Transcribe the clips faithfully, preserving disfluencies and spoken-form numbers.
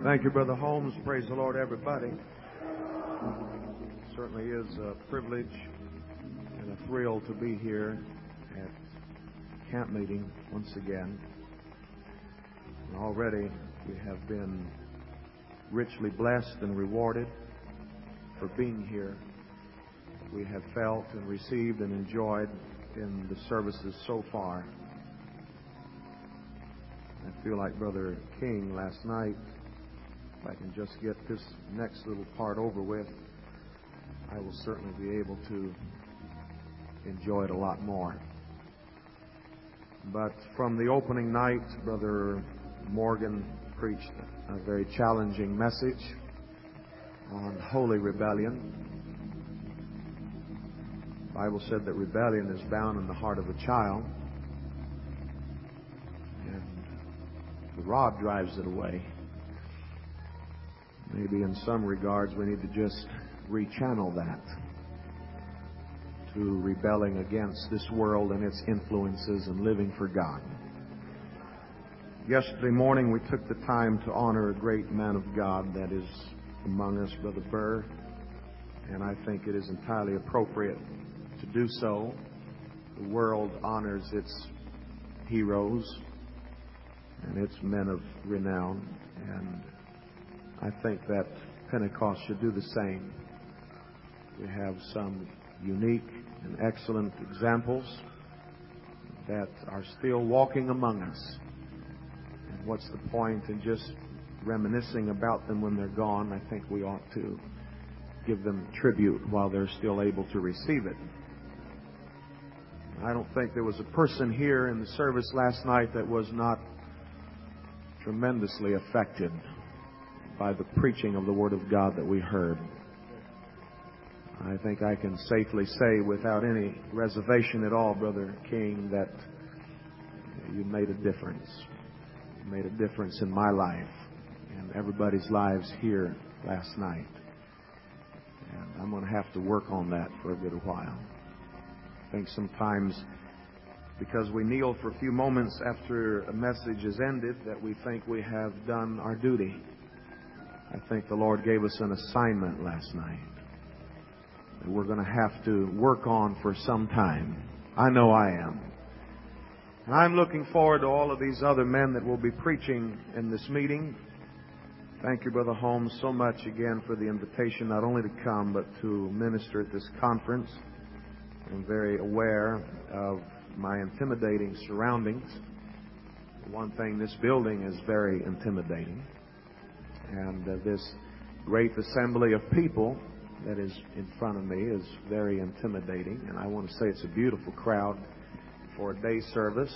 Thank you, Brother Holmes. Praise the Lord, everybody. It certainly is a privilege and a thrill to be here at camp meeting once again. And already we have been richly blessed and rewarded for being here. We have felt and received and enjoyed in the services so far. I feel like Brother King last night. If I can just get this next little part over with, I will certainly be able to enjoy it a lot more. But from the opening night, Brother Morgan preached a very challenging message on holy rebellion. The Bible said that rebellion is bound in the heart of a child, and the rod drives it away. Maybe in some regards we need to just rechannel that to rebelling against this world and its influences and living for God. Yesterday morning we took the time to honor a great man of God that is among us, Brother Burr, and I think it is entirely appropriate to do so. The world honors its heroes and its men of renown, and I think that Pentecost should do the same. We have some unique and excellent examples that are still walking among us. And what's the point in just reminiscing about them when they're gone? I think we ought to give them tribute while they're still able to receive it. I don't think there was a person here in the service last night that was not tremendously affected by the preaching of the Word of God that we heard. I think I can safely say without any reservation at all, Brother King, that you made a difference. You made a difference in my life and everybody's lives here last night. And I'm going to have to work on that for a good while. I think sometimes because we kneel for a few moments after a message is ended that we think we have done our duty. I think the Lord gave us an assignment last night that we're going to have to work on for some time. I know I am. And I'm looking forward to all of these other men that will be preaching in this meeting. Thank you, Brother Holmes, so much again for the invitation not only to come but to minister at this conference. I'm very aware of my intimidating surroundings. One thing, this building is very intimidating. And uh, this great assembly of people that is in front of me is very intimidating. And I want to say it's a beautiful crowd for a day service.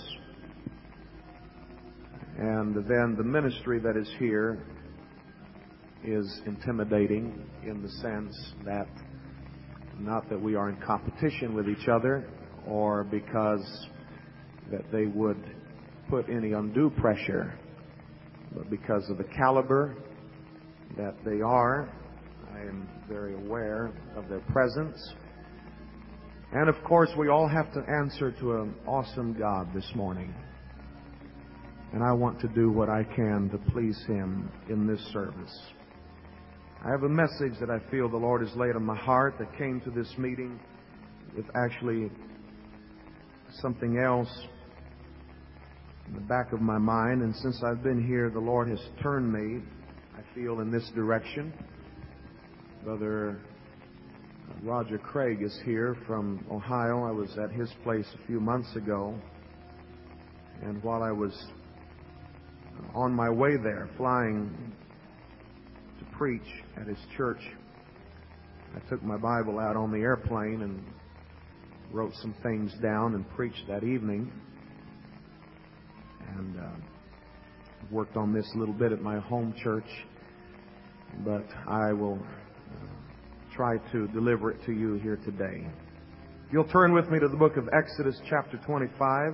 And then the ministry that is here is intimidating in the sense that not that we are in competition with each other or because that they would put any undue pressure, but because of the caliber that they are. I am very aware of their presence. And of course, we all have to answer to an awesome God this morning. And I want to do what I can to please Him in this service. I have a message that I feel the Lord has laid on my heart that came to this meeting with actually something else in the back of my mind. And since I've been here, the Lord has turned me, I feel, in this direction. Brother Roger Craig is here from Ohio. I was at his place a few months ago. And while I was on my way there, flying to preach at his church, I took my Bible out on the airplane and wrote some things down and preached that evening. And uh, worked on this a little bit at my home church. But I will uh, try to deliver it to you here today. If you'll turn with me to the book of Exodus chapter twenty-five.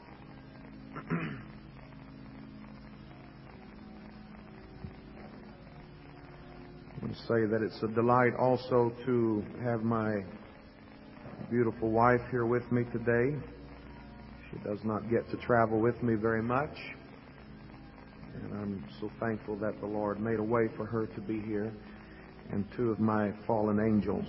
I want to say that it's a delight also to have my beautiful wife here with me today. She does not get to travel with me very much. And I'm so thankful that the Lord made a way for her to be here. And two of my fallen angels,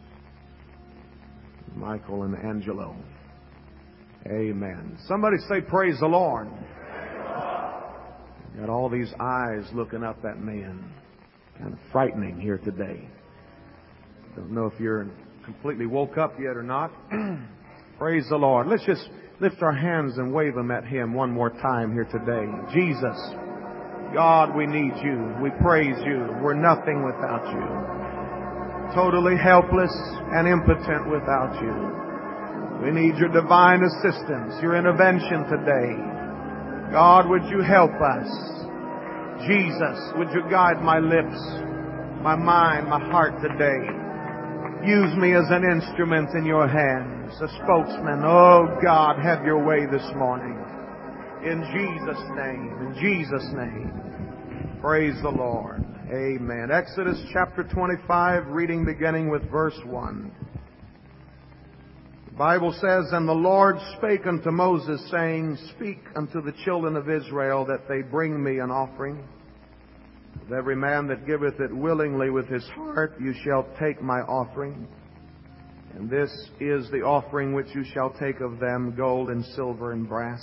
Michael and Angelo. Amen. Somebody say, praise the Lord. Praise the Lord. Got all these eyes looking up at me, and kind of frightening here today. Don't know if you're completely woke up yet or not. Praise the Lord. Let's just lift our hands and wave them at Him one more time here today. Jesus, God, we need You. We praise You. We're nothing without You. Totally helpless and impotent without You. We need Your divine assistance, Your intervention today. God, would You help us? Jesus, would You guide my lips, my mind, my heart today? Use me as an instrument in Your hands, a spokesman. Oh God, have Your way this morning. In Jesus' name, in Jesus' name. Praise the Lord. Amen. Exodus chapter twenty-five, reading beginning with verse one. The Bible says, And the Lord spake unto Moses, saying, Speak unto the children of Israel, that they bring me an offering. Of every man that giveth it willingly with his heart, you shall take my offering. And this is the offering which you shall take of them, gold and silver and brass,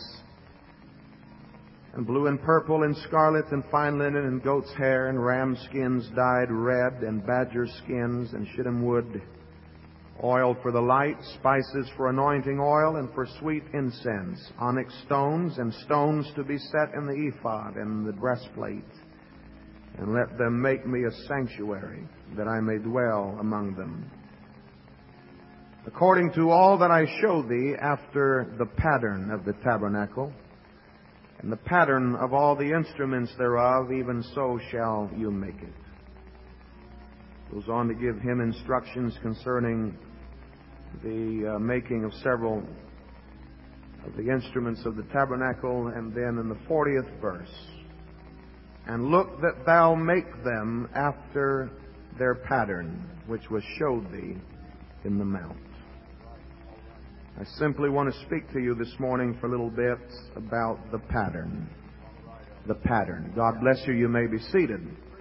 and blue and purple and scarlet and fine linen and goat's hair and ram skins dyed red and badger skins and shittim wood, oil for the light, spices for anointing oil and for sweet incense, onyx stones and stones to be set in the ephod and the breastplate. And let them make me a sanctuary, that I may dwell among them, according to all that I show thee, after the pattern of the tabernacle, and the pattern of all the instruments thereof, even so shall you make it. Goes on to give him instructions concerning the uh, making of several of the instruments of the tabernacle, and then in the fortieth verse, And look that thou make them after their pattern, which was showed thee in the mount. I simply want to speak to you this morning for a little bit about the pattern. The pattern. God bless you. You may be seated.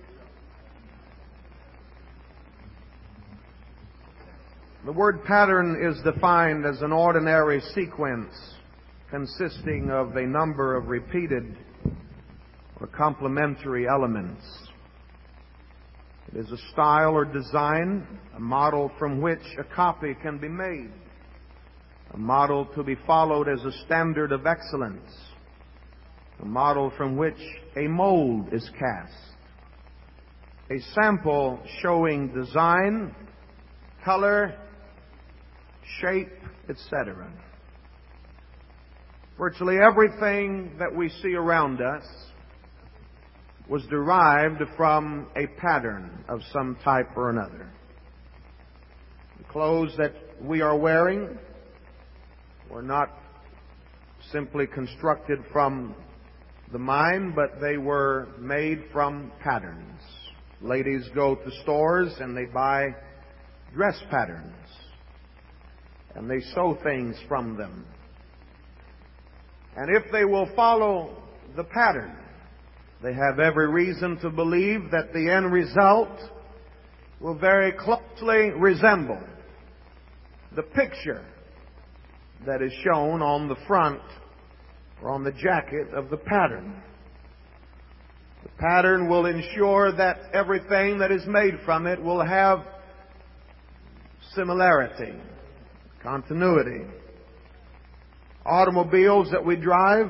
The word pattern is defined as an ordinary sequence consisting of a number of repeated or complementary elements. It is a style or design, a model from which a copy can be made, a model to be followed as a standard of excellence, a model from which a mold is cast, a sample showing design, color, shape, et cetera. Virtually everything that we see around us was derived from a pattern of some type or another. The clothes that we are wearing were not simply constructed from the mind, but they were made from patterns. Ladies go to stores and they buy dress patterns, and they sew things from them. And if they will follow the pattern, they have every reason to believe that the end result will very closely resemble the picture that is shown on the front or on the jacket of the pattern. The pattern will ensure that everything that is made from it will have similarity, continuity. Automobiles that we drive,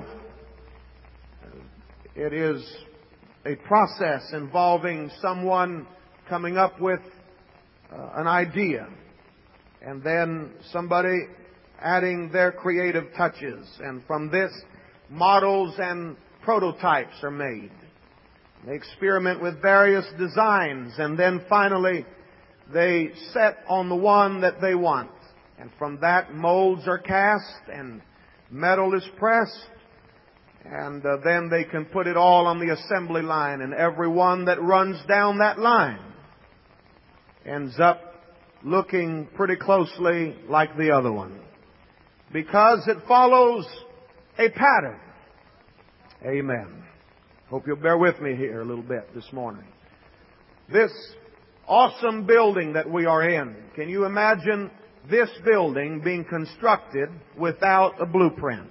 it is a process involving someone coming up with uh, an idea, and then somebody adding their creative touches. And from this, models and prototypes are made. They experiment with various designs, and then finally they set on the one that they want. And from that, molds are cast and metal is pressed. And uh, then they can put it all on the assembly line, and every one that runs down that line ends up looking pretty closely like the other one, because it follows a pattern. Amen. Hope you'll bear with me here a little bit this morning. This awesome building that we are in, can you imagine this building being constructed without a blueprint?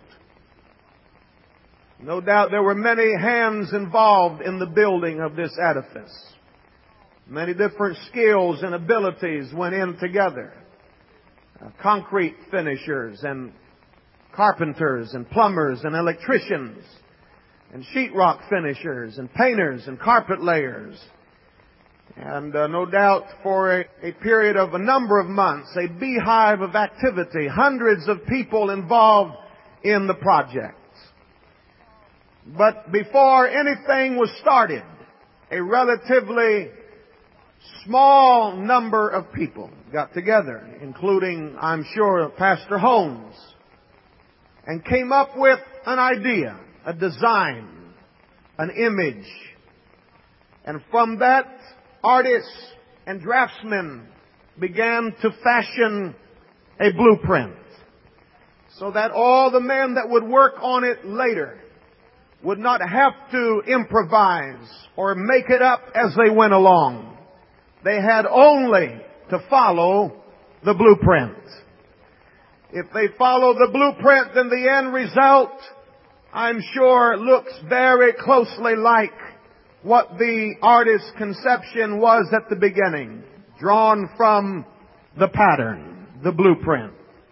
No doubt there were many hands involved in the building of this edifice. Many different skills and abilities went in together. Uh, concrete finishers and carpenters and plumbers and electricians and sheetrock finishers and painters and carpet layers. And uh, no doubt for a, a period of a number of months, a beehive of activity, hundreds of people involved in the project. But before anything was started, a relatively small number of people got together, including, I'm sure, Pastor Holmes, and came up with an idea, a design, an image. And from that, artists and draftsmen began to fashion a blueprint so that all the men that would work on it later would not have to improvise or make it up as they went along. They had only to follow the blueprint. If they follow the blueprint, then the end result, I'm sure, looks very closely like what the artist's conception was at the beginning, drawn from the pattern, the blueprint.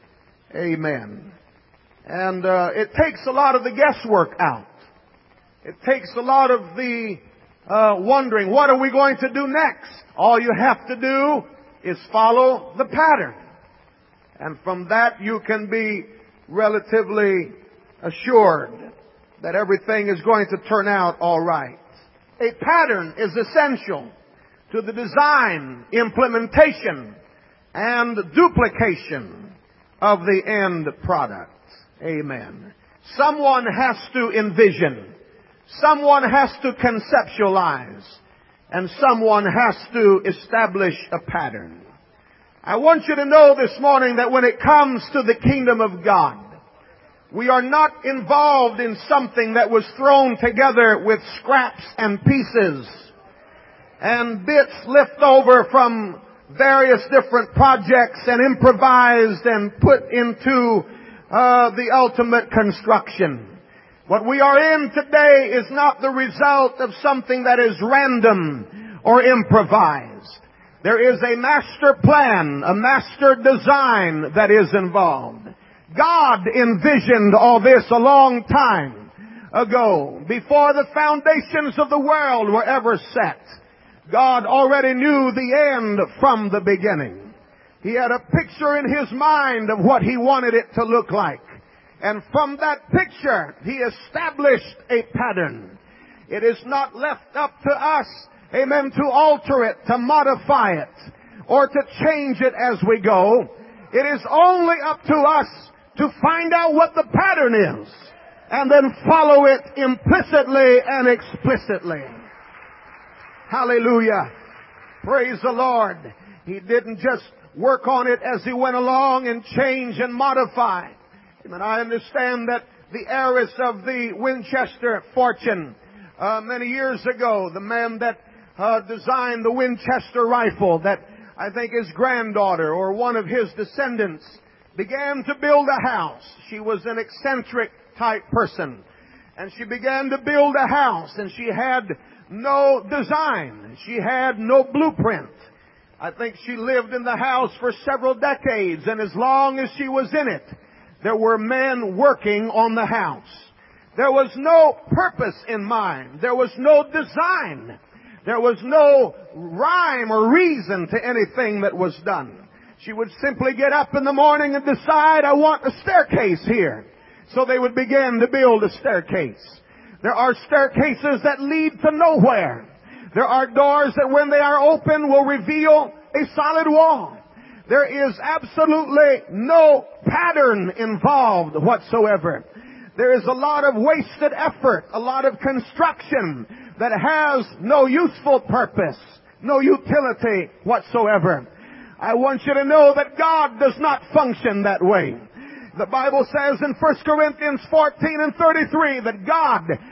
Amen. And uh, it takes a lot of the guesswork out. It takes a lot of the uh, wondering, what are we going to do next? All you have to do is follow the pattern. And from that you can be relatively assured that everything is going to turn out all right. A pattern is essential to the design, implementation, and duplication of the end product. Amen. Someone has to envision. Someone has to conceptualize. And someone has to establish a pattern. I want you to know this morning that when it comes to the kingdom of God, we are not involved in something that was thrown together with scraps and pieces and bits left over from various different projects and improvised and put into uh, the ultimate construction. What we are in today is not the result of something that is random or improvised. There is a master plan, a master design that is involved. God envisioned all this a long time ago. Before the foundations of the world were ever set, God already knew the end from the beginning. He had a picture in His mind of what He wanted it to look like. And from that picture, He established a pattern. It is not left up to us, amen, to alter it, to modify it, or to change it as we go. It is only up to us to find out what the pattern is and then follow it implicitly and explicitly. Hallelujah. Praise the Lord. He didn't just work on it as He went along and change and modify. And I understand that the heiress of the Winchester fortune, uh, many years ago, the man that uh, designed the Winchester rifle, that I think his granddaughter or one of his descendants began to build a house. She was an eccentric type person. And she began to build a house, and she had no design. She had no blueprint. I think she lived in the house for several decades, and as long as she was in it, there were men working on the house. There was no purpose in mind. There was no design. There was no rhyme or reason to anything that was done. She would simply get up in the morning and decide, I want a staircase here. So they would begin to build a staircase. There are staircases that lead to nowhere. There are doors that when they are open will reveal a solid wall. There is absolutely no pattern involved whatsoever. There is a lot of wasted effort, a lot of construction that has no useful purpose, no utility whatsoever. I want you to know that God does not function that way. The Bible says in First Corinthians fourteen and thirty-three that God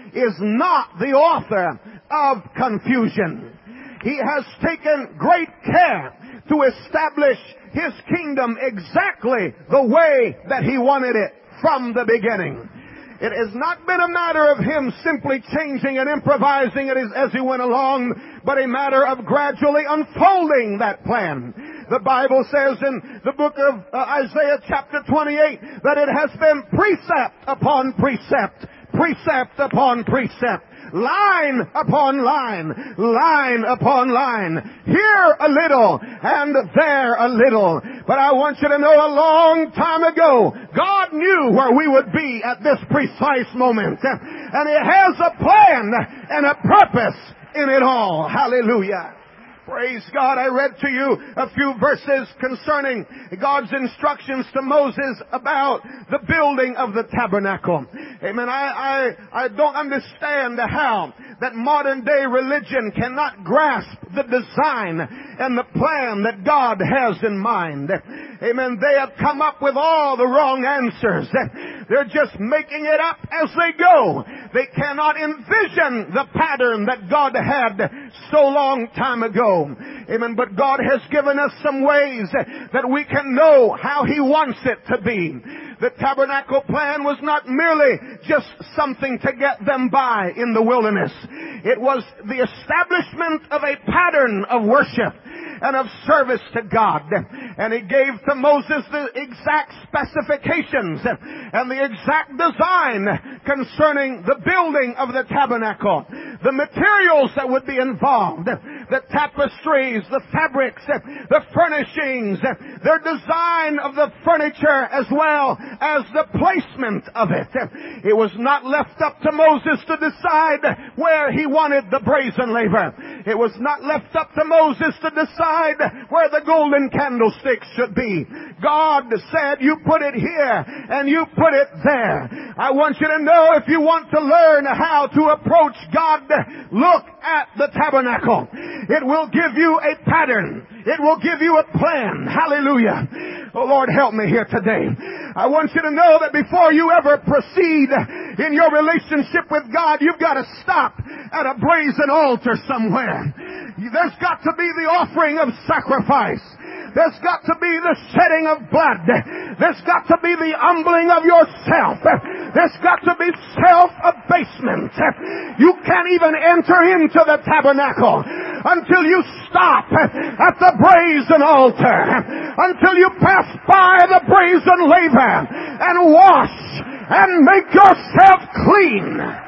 is not the author of confusion. He has taken great care to establish His kingdom exactly the way that He wanted it from the beginning. It has not been a matter of Him simply changing and improvising it as, as He went along, but a matter of gradually unfolding that plan. The Bible says in the book of uh, Isaiah chapter twenty-eight that it has been precept upon precept, precept upon precept, line upon line, line upon line, here a little and there a little. But I want you to know a long time ago, God knew where we would be at this precise moment. And He has a plan and a purpose in it all. Hallelujah. Praise God. I read to you a few verses concerning God's instructions to Moses about the building of the tabernacle. Amen. I, I, I don't understand how that modern day religion cannot grasp the design and the plan that God has in mind. Amen. They have come up with all the wrong answers. They're just making it up as they go. They cannot envision the pattern that God had so long time ago. Amen. But God has given us some ways that we can know how He wants it to be. The tabernacle plan was not merely just something to get them by in the wilderness. It was the establishment of a pattern of worship and of service to God. And He gave to Moses the exact specifications and the exact design concerning the building of the tabernacle. The materials that would be involved, the tapestries, the fabrics, the furnishings, their design of the furniture as well as the placement of it. It was not left up to Moses to decide where he wanted the brazen laver. It was not left up to Moses to decide where the golden candlesticks should be. God said, you put it here and you put it there. I want you to know, if you want to learn how to approach God, look at the tabernacle. It will give you a pattern. It will give you a plan. Hallelujah. Oh, Lord, help me here today. I want you to know that before you ever proceed in your relationship with God, you've got to stop at a brazen altar somewhere. There's got to be the offering of sacrifice. There's got to be the shedding of blood. There's got to be the humbling of yourself. There's got to be self-abasement. You can't even enter into the tabernacle until you stop at the brazen altar, until you pass by the brazen laver and wash and make yourself clean.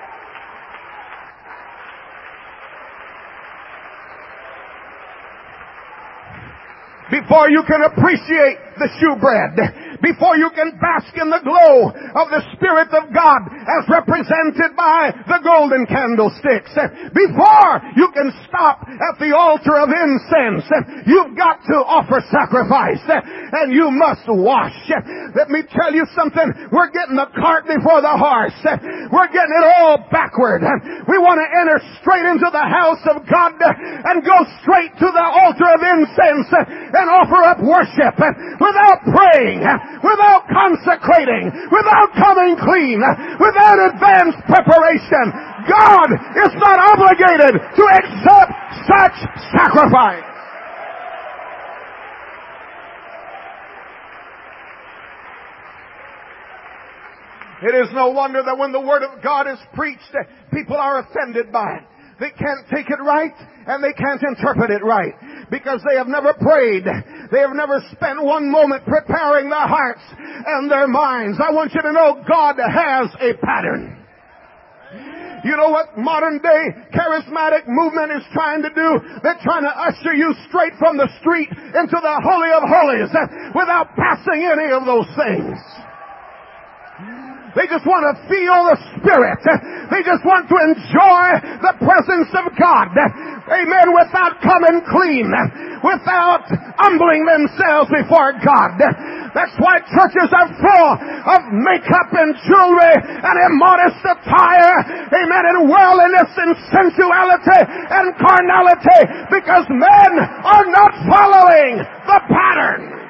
Before you can appreciate the shewbread, before you can bask in the glow of the Spirit of God as represented by the golden candlesticks, before you can stop at the altar of incense, you've got to offer sacrifice and you must wash. Let me tell you something. We're getting the cart before the horse. We're getting it all backward. We want to enter straight into the house of God and go straight to the altar of incense and offer up worship without praying, without consecrating, without coming clean, without advanced preparation. God is not obligated to accept such sacrifice. It is no wonder that when the Word of God is preached, people are offended by it. They can't take it right and they can't interpret it right because they have never prayed. They have never spent one moment preparing their hearts and their minds. I want you to know God has a pattern. You know what modern day charismatic movement is trying to do? They're trying to usher you straight from the street into the Holy of Holies without passing any of those things. They just want to feel the Spirit. They just want to enjoy the presence of God. Amen. Without coming clean. Without humbling themselves before God. That's why churches are full of makeup and jewelry and immodest attire. Amen. And worldliness and sensuality and carnality. Because men are not following the pattern.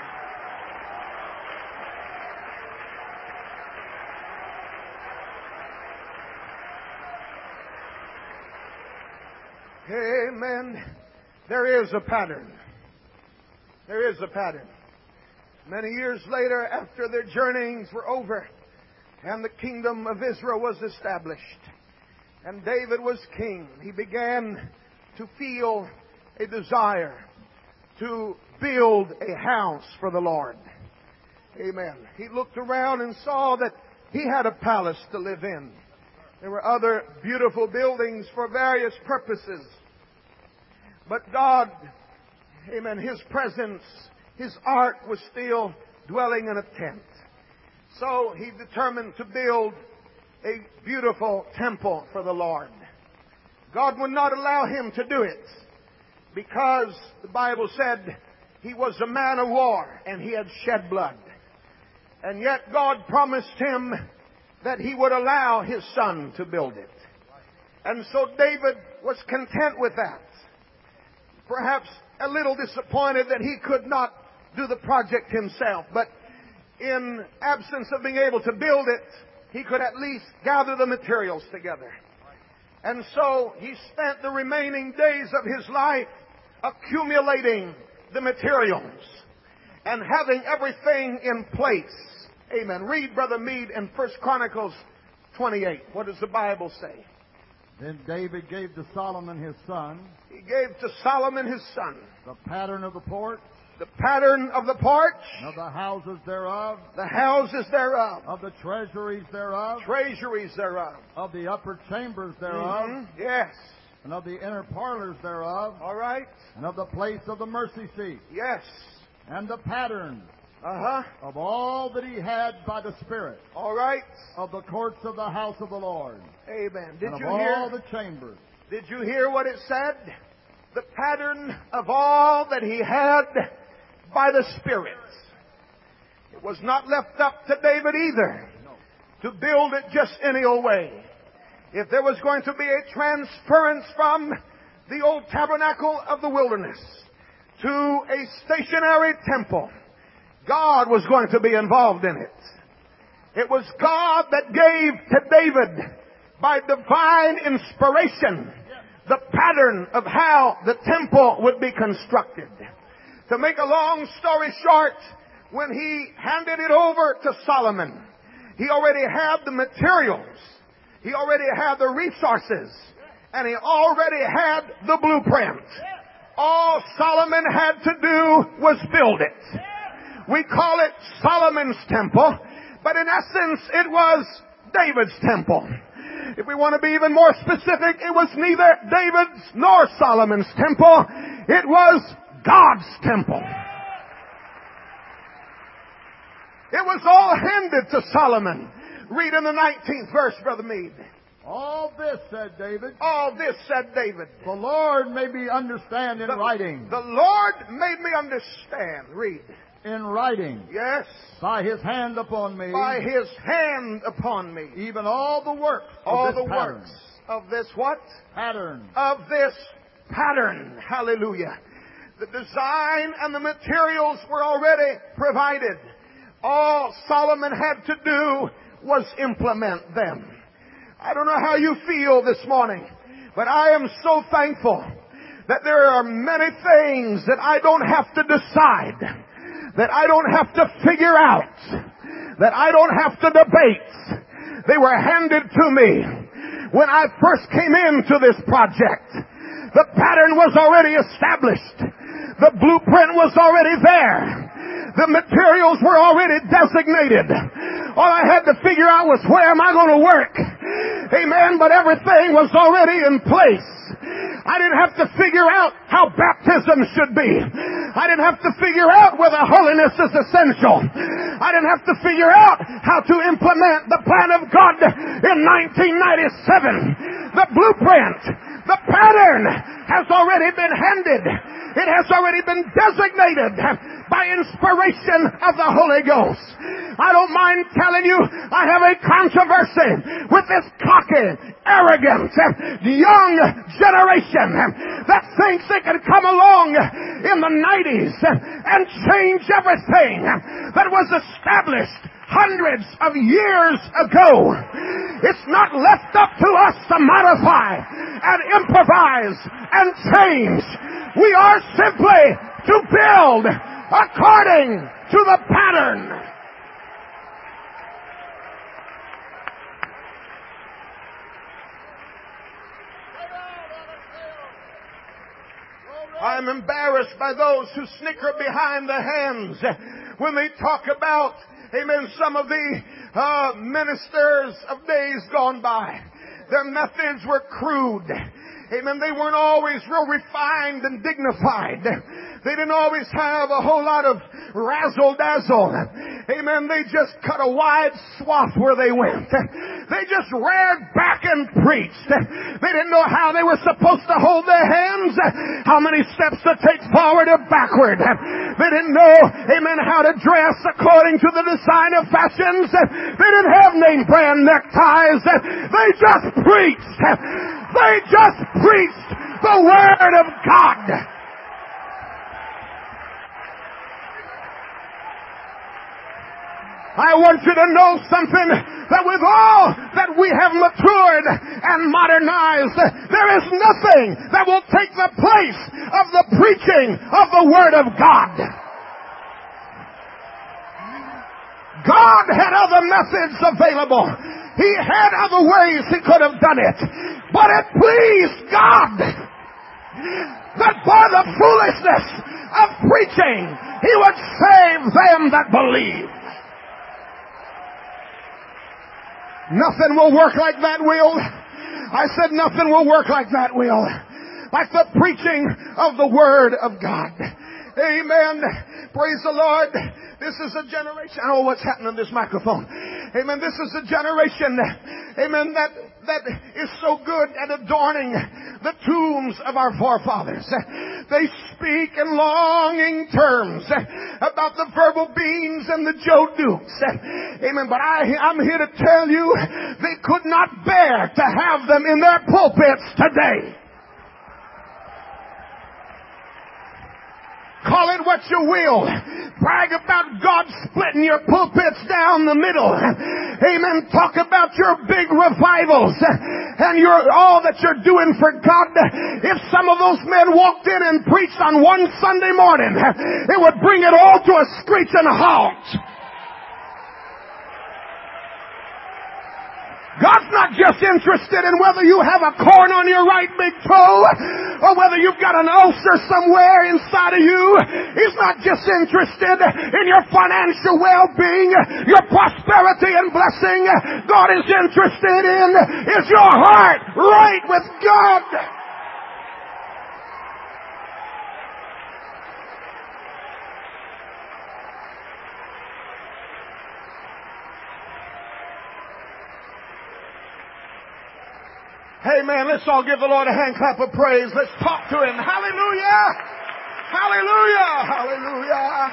Amen. There is a pattern. There is a pattern. Many years later, after their journeyings were over and the kingdom of Israel was established and David was king, he began to feel a desire to build a house for the Lord. Amen. He looked around and saw that he had a palace to live in. There were other beautiful buildings for various purposes. But God, amen, His presence, His ark was still dwelling in a tent. So he determined to build a beautiful temple for the Lord. God would not allow him to do it because the Bible said he was a man of war and he had shed blood. And yet God promised him that he would allow his son to build it. And so David was content with that. Perhaps a little disappointed that he could not do the project himself. But in absence of being able to build it, he could at least gather the materials together. And so he spent the remaining days of his life accumulating the materials and having everything in place. Amen. Read, Brother Meade, in First Chronicles twenty-eight. What does the Bible say? Then David gave to Solomon his son. He gave to Solomon his son the pattern of the porch. The pattern of the porch. Of the houses thereof. The houses thereof. Of the treasuries thereof. Treasuries thereof. Of the upper chambers thereof. Mm-hmm. Yes. And of the inner parlors thereof. All right. And of the place of the mercy seat. Yes. And the pattern. Uh-huh. Of all that he had by the Spirit. All right. Of the courts of the house of the Lord. Amen. Did and you of hear? all the chambers. Did you hear what it said? The pattern of all that he had by the Spirit. It was not left up to David either to build it just any old way. If there was going to be a transference from the old tabernacle of the wilderness to a stationary temple, God was going to be involved in it. It was God that gave to David, by divine inspiration, the pattern of how the temple would be constructed. To make a long story short, when he handed it over to Solomon, he already had the materials, he already had the resources, and he already had the blueprint. All Solomon had to do was build it. We call it Solomon's temple, but in essence it was David's temple. If we want to be even more specific, it was neither David's nor Solomon's temple. It was God's temple. It was all handed to Solomon. Read in the nineteenth verse, Brother Meade. All this, said David. All this, said David. The Lord made me understand in the, writing. The Lord made me understand. Read. In writing. Yes. By His hand upon me. By His hand upon me. Even all the works of all this the pattern. works of this what? Pattern. Of this pattern. Hallelujah. The design and the materials were already provided. All Solomon had to do was implement them. I don't know how you feel this morning, but I am so thankful that there are many things that I don't have to decide, that I don't have to figure out, that I don't have to debate. They were handed to me. When I first came into this project, the pattern was already established. The blueprint was already there. The materials were already designated. All I had to figure out was, where am I going to work? Amen. But everything was already in place. I didn't have to figure out how baptism should be. I didn't have to figure out whether holiness is essential. I didn't have to figure out how to implement the plan of God in nineteen ninety-seven. The blueprint, the pattern has already been handed. It has already been designated by inspiration of the Holy Ghost. I don't mind telling you, I have a controversy with this cocky, arrogant, young generation that thinks they can come along in the nineties and change everything that was established hundreds of years ago. It's not left up to us to modify and improvise and change. We are simply to build according to the pattern. I'm embarrassed by those who snicker behind the hands when they talk about, amen, some of the uh, ministers of days gone by. Their methods were crude. Amen. They weren't always real refined and dignified. They didn't always have a whole lot of razzle-dazzle. Amen. They just cut a wide swath where they went. They just reared back and preached. They didn't know how they were supposed to hold their hands, how many steps to take forward or backward. They didn't know, amen, how to dress according to the design of fashions. They didn't have name brand neckties. They just preached. They just preached the Word of God. I want you to know something, that with all that we have matured and modernized, there is nothing that will take the place of the preaching of the Word of God. God had other methods available. He had other ways He could have done it. But it pleased God that by the foolishness of preaching, He would save them that believe. Nothing will work like that, will. I said nothing will work like that, will. Like the preaching of the Word of God. Amen. Praise the Lord. This is a generation. I don't know what's happening to this microphone. Amen. This is a generation, amen, that, that is so good at adorning the tombs of our forefathers. They speak in longing terms about the verbal beings and the Joe Dukes. Amen. But I, I'm here to tell you, they could not bear to have them in their pulpits today. Call it what you will. Brag about God splitting your pulpits down the middle. Amen. Talk about your big revivals and your all that you're doing for God. If some of those men walked in and preached on one Sunday morning, it would bring it all to a screeching halt. God's not just interested in whether you have a corn on your right big toe or whether you've got an ulcer somewhere inside of you. He's not just interested in your financial well-being, your prosperity and blessing. God is interested in, is your heart right with God? Hey man, let's all give the Lord a hand clap of praise. Let's talk to Him. Hallelujah! Hallelujah! Hallelujah!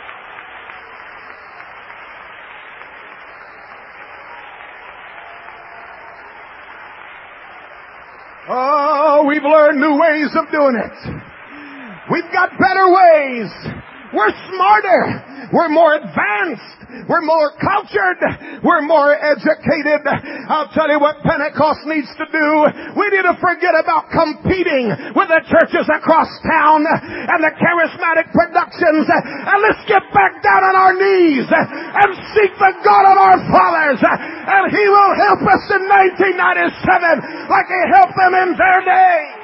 Oh, we've learned new ways of doing it. We've got better ways. We're smarter. We're more advanced. We're more cultured. We're more educated. I'll tell you what Pentecost needs to do. We need to forget about competing with the churches across town and the charismatic productions. And let's get back down on our knees and seek the God of our fathers. And He will help us in nineteen ninety-seven like He helped them in their day.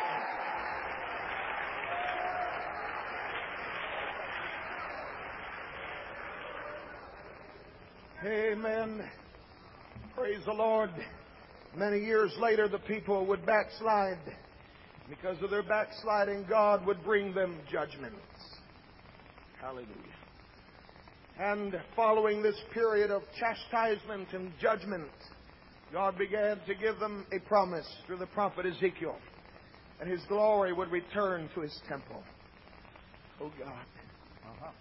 Amen. Praise the Lord. Many years later, the people would backslide. Because of their backsliding, God would bring them judgments. Hallelujah. And following this period of chastisement and judgment, God began to give them a promise through the prophet Ezekiel. And His glory would return to His temple. Oh God. Uh-huh.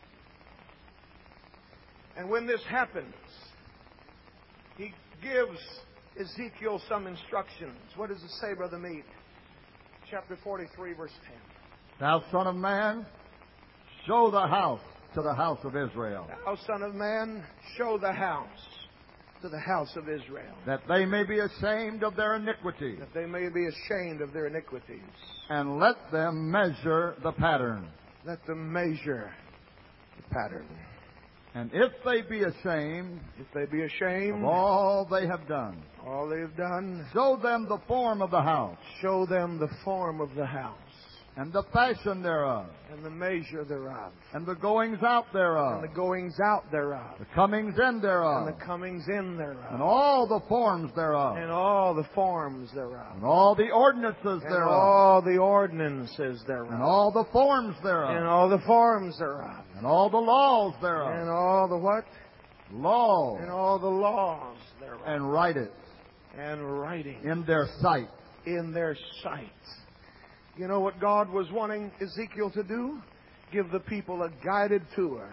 And when this happens, He gives Ezekiel some instructions. What does it say, Brother Meade? Chapter forty-three, verse ten. Thou son of man, show the house to the house of Israel. Thou son of man, show the house to the house of Israel, that they may be ashamed of their iniquity, that they may be ashamed of their iniquities, and let them measure the pattern. Let them measure the pattern. And if they be ashamed, if they be ashamed of all they have done, all they have done, show them the form of the house, show them the form of the house, and the fashion thereof, and the measure thereof, and the goings out thereof, and the goings out thereof, the comings in thereof, and the comings in thereof, and all the forms thereof, and all the forms thereof, and all the ordinances and thereof, all the ordinances thereof, and all the forms thereof, and all the forms thereof, and all the laws thereof, and all the what? Laws, And all the laws thereof, and write it, and writing in their sight, in their sight. You know what God was wanting Ezekiel to do? Give the people a guided tour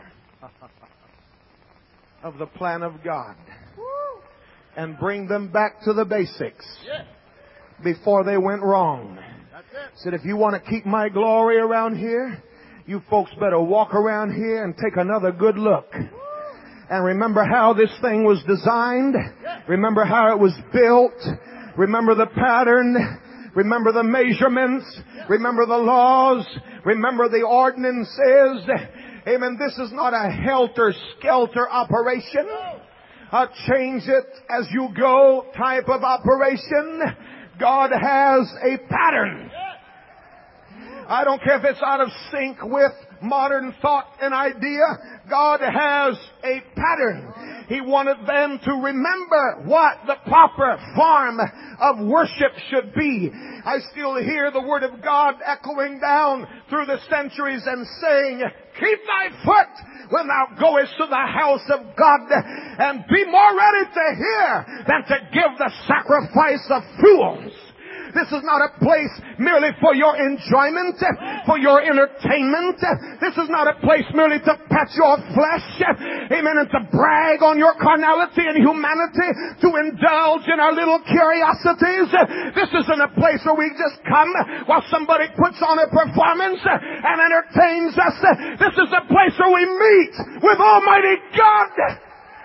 of the plan of God. And bring them back to the basics before they went wrong. Said, if you want to keep my glory around here, you folks better walk around here and take another good look. And remember how this thing was designed. Remember how it was built. Remember the pattern. Remember the measurements. Remember the laws. Remember the ordinances. Amen. This is not a helter-skelter operation. A change it as you go type of operation. God has a pattern. I don't care if it's out of sync with modern thought and idea. God has a pattern. He wanted them to remember what the proper form of worship should be. I still hear the Word of God echoing down through the centuries and saying, keep thy foot when thou goest to the house of God, and be more ready to hear than to give the sacrifice of fools. This is not a place merely for your enjoyment, for your entertainment. This is not a place merely to pet your flesh, amen, and to brag on your carnality and humanity, to indulge in our little curiosities. This isn't a place where we just come while somebody puts on a performance and entertains us. This is a place where we meet with Almighty God.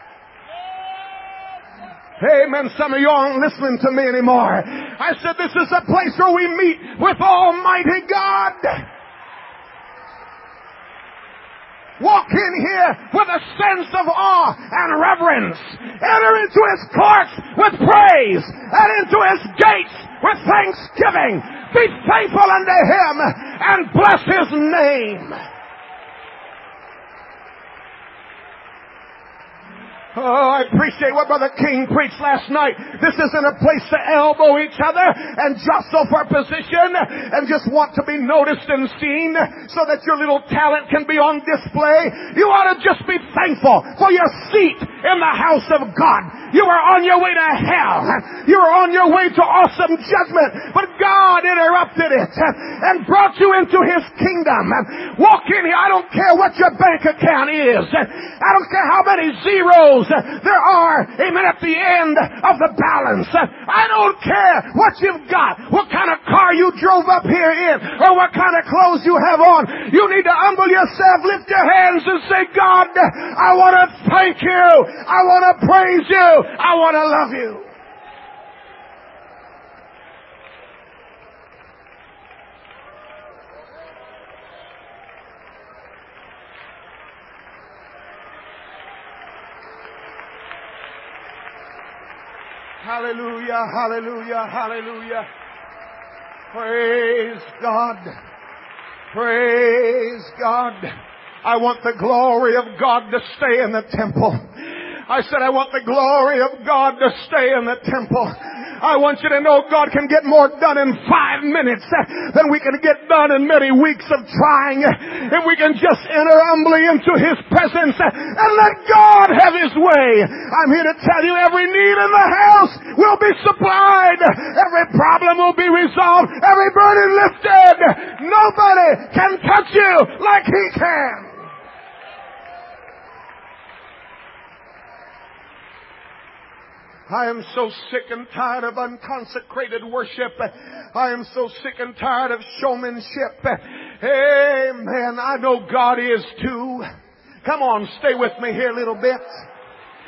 Amen. Some of you aren't listening to me anymore. I said this is a place where we meet with Almighty God. Walk in here with a sense of awe and reverence. Enter into His courts with praise and into His gates with thanksgiving. Be faithful unto Him and bless His name. Oh, I appreciate what Brother King preached last night. This isn't a place to elbow each other and jostle for position and just want to be noticed and seen so that your little talent can be on display. You ought to just be thankful for your seat in the house of God. You are on your way to hell. You are on your way to awesome judgment. But God interrupted it and brought you into His kingdom. Walk in here. I don't care what your bank account is. I don't care how many zeros there are, amen, at the end of the balance. I don't care what you've got, what kind of car you drove up here in, or what kind of clothes you have on. You need to humble yourself, lift your hands and say, God, I want to thank you. I want to praise you. I want to love you. Hallelujah, hallelujah, hallelujah. Praise God. Praise God. I want the glory of God to stay in the temple. I said I want the glory of God to stay in the temple. I want you to know God can get more done in five minutes than we can get done in many weeks of trying. If we can just enter humbly into His presence and let God have His way. I'm here to tell you every need in the house will be supplied. Every problem will be resolved. Every burden lifted. Nobody can touch you like He can. I am so sick and tired of unconsecrated worship. I am so sick and tired of showmanship. Amen. I know God is too. Come on, stay with me here a little bit.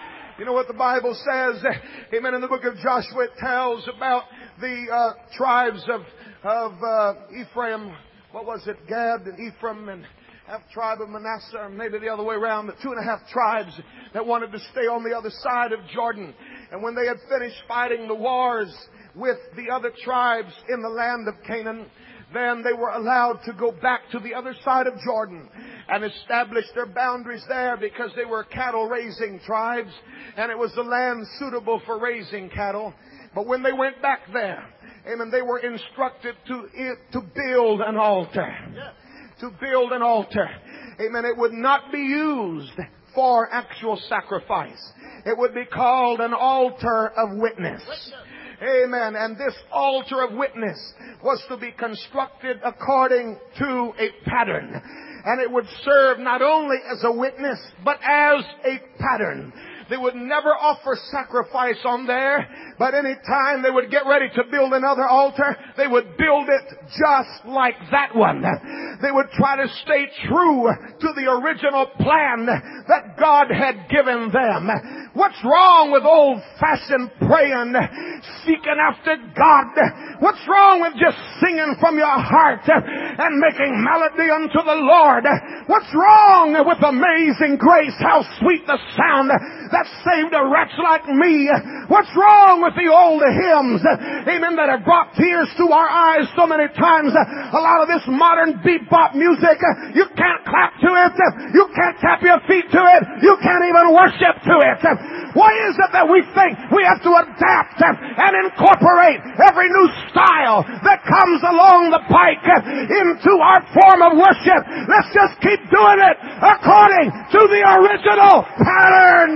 You know what the Bible says? Amen. In the book of Joshua, it tells about the uh, tribes of, of uh, Ephraim. What was it? Gad and Ephraim and half tribe of Manasseh, or maybe the other way around, the two and a half tribes that wanted to stay on the other side of Jordan. And when they had finished fighting the wars with the other tribes in the land of Canaan, then they were allowed to go back to the other side of Jordan and establish their boundaries there, because they were cattle raising tribes and it was the land suitable for raising cattle. But when they went back there, amen, they were instructed to, to build an altar. To build an altar. Amen. It would not be used for actual sacrifice. It would be called an altar of witness. Amen. And this altar of witness was to be constructed according to a pattern. And it would serve not only as a witness, but as a pattern. They would never offer sacrifice on there, but any time they would get ready to build another altar, they would build it just like that one. They would try to stay true to the original plan that God had given them. What's wrong with old-fashioned praying, seeking after God? What's wrong with just singing from your heart and making melody unto the Lord? What's wrong with Amazing Grace? How sweet the sound that saved a wretch like me. What's wrong with the old hymns, amen, that have brought tears to our eyes so many times? A lot of this modern bebop music, you can't clap to it, you can't tap your feet to it, you can't even worship to it. Why is it that we think we have to adapt and incorporate every new style that comes along the pike into our form of worship? Let's just keep doing it according to the original pattern.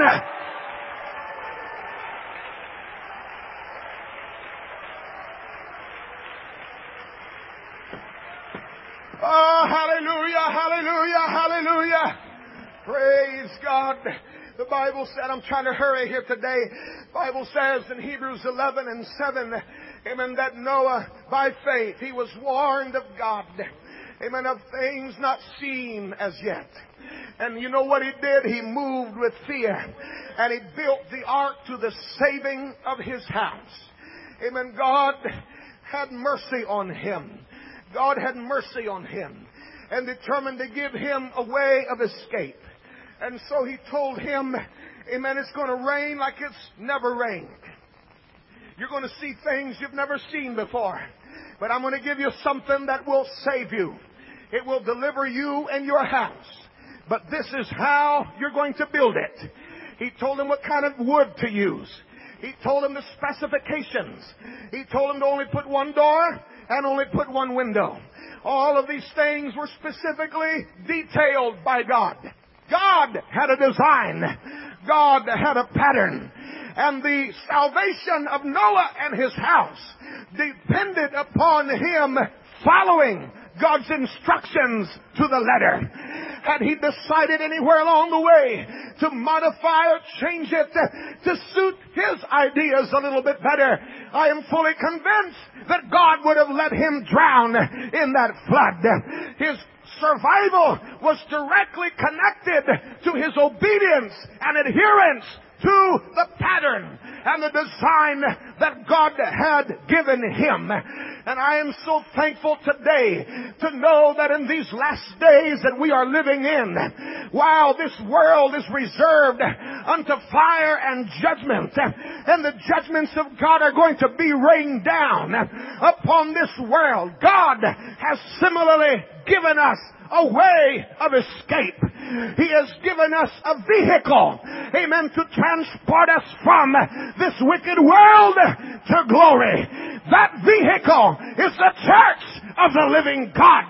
Oh, hallelujah, hallelujah, hallelujah. Praise God. The Bible said, I'm trying to hurry here today. The Bible says in Hebrews eleven and seven, amen, that Noah, by faith, he was warned of God, amen, of things not seen as yet. And you know what he did? He moved with fear. And he built the ark to the saving of his house. Amen. God had mercy on him. God had mercy on him and determined to give him a way of escape. And so he told him, amen, it's going to rain like it's never rained. You're going to see things you've never seen before. But I'm going to give you something that will save you. It will deliver you and your house. But this is how you're going to build it. He told him what kind of wood to use. He told him the specifications. He told him to only put one door and only put one window. All of these things were specifically detailed by God. God had a design. God had a pattern. And the salvation of Noah and his house depended upon him following God's instructions to the letter. Had he decided anywhere along the way to modify or change it to suit his ideas a little bit better, I am fully convinced that God would have let him drown in that flood. His survival was directly connected to his obedience and adherence to the pattern and the design that God had given him. And I am so thankful today to know that in these last days that we are living in, while this world is reserved unto fire and judgment, and the judgments of God are going to be rained down upon this world, God has similarly given us a way of escape. He has given us a vehicle, amen, to transport us from this wicked world to glory. That vehicle is the church of the living God.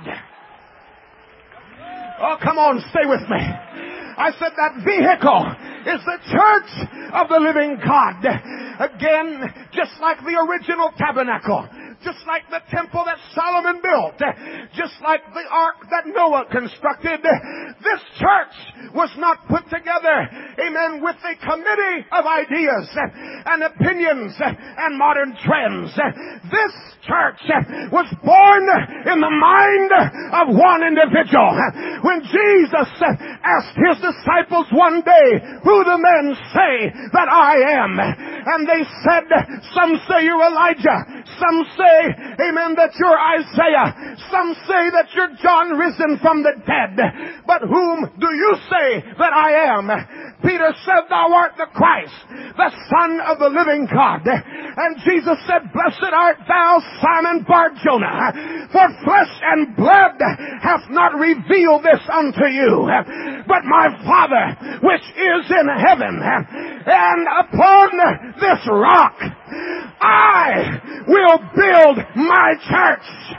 Oh, come on, stay with me. I said that vehicle is the church of the living God. Again, just like the original tabernacle, just like the temple that Solomon built, just like the ark that Noah constructed, this church was not put together, amen, with a committee of ideas and opinions and modern trends. This church was born in the mind of one individual. When Jesus asked his disciples one day, who do men say that I am? And they said, some say you're Elijah. Some say, amen, that you're Isaiah. Some say that you're John risen from the dead. But whom do you say that I am? Peter said, thou art the Christ, the Son of the living God. And Jesus said, blessed art thou, Simon Bar-Jonah, for flesh and blood hath not revealed this unto you, but my Father which is in heaven. And upon this rock I will build my church.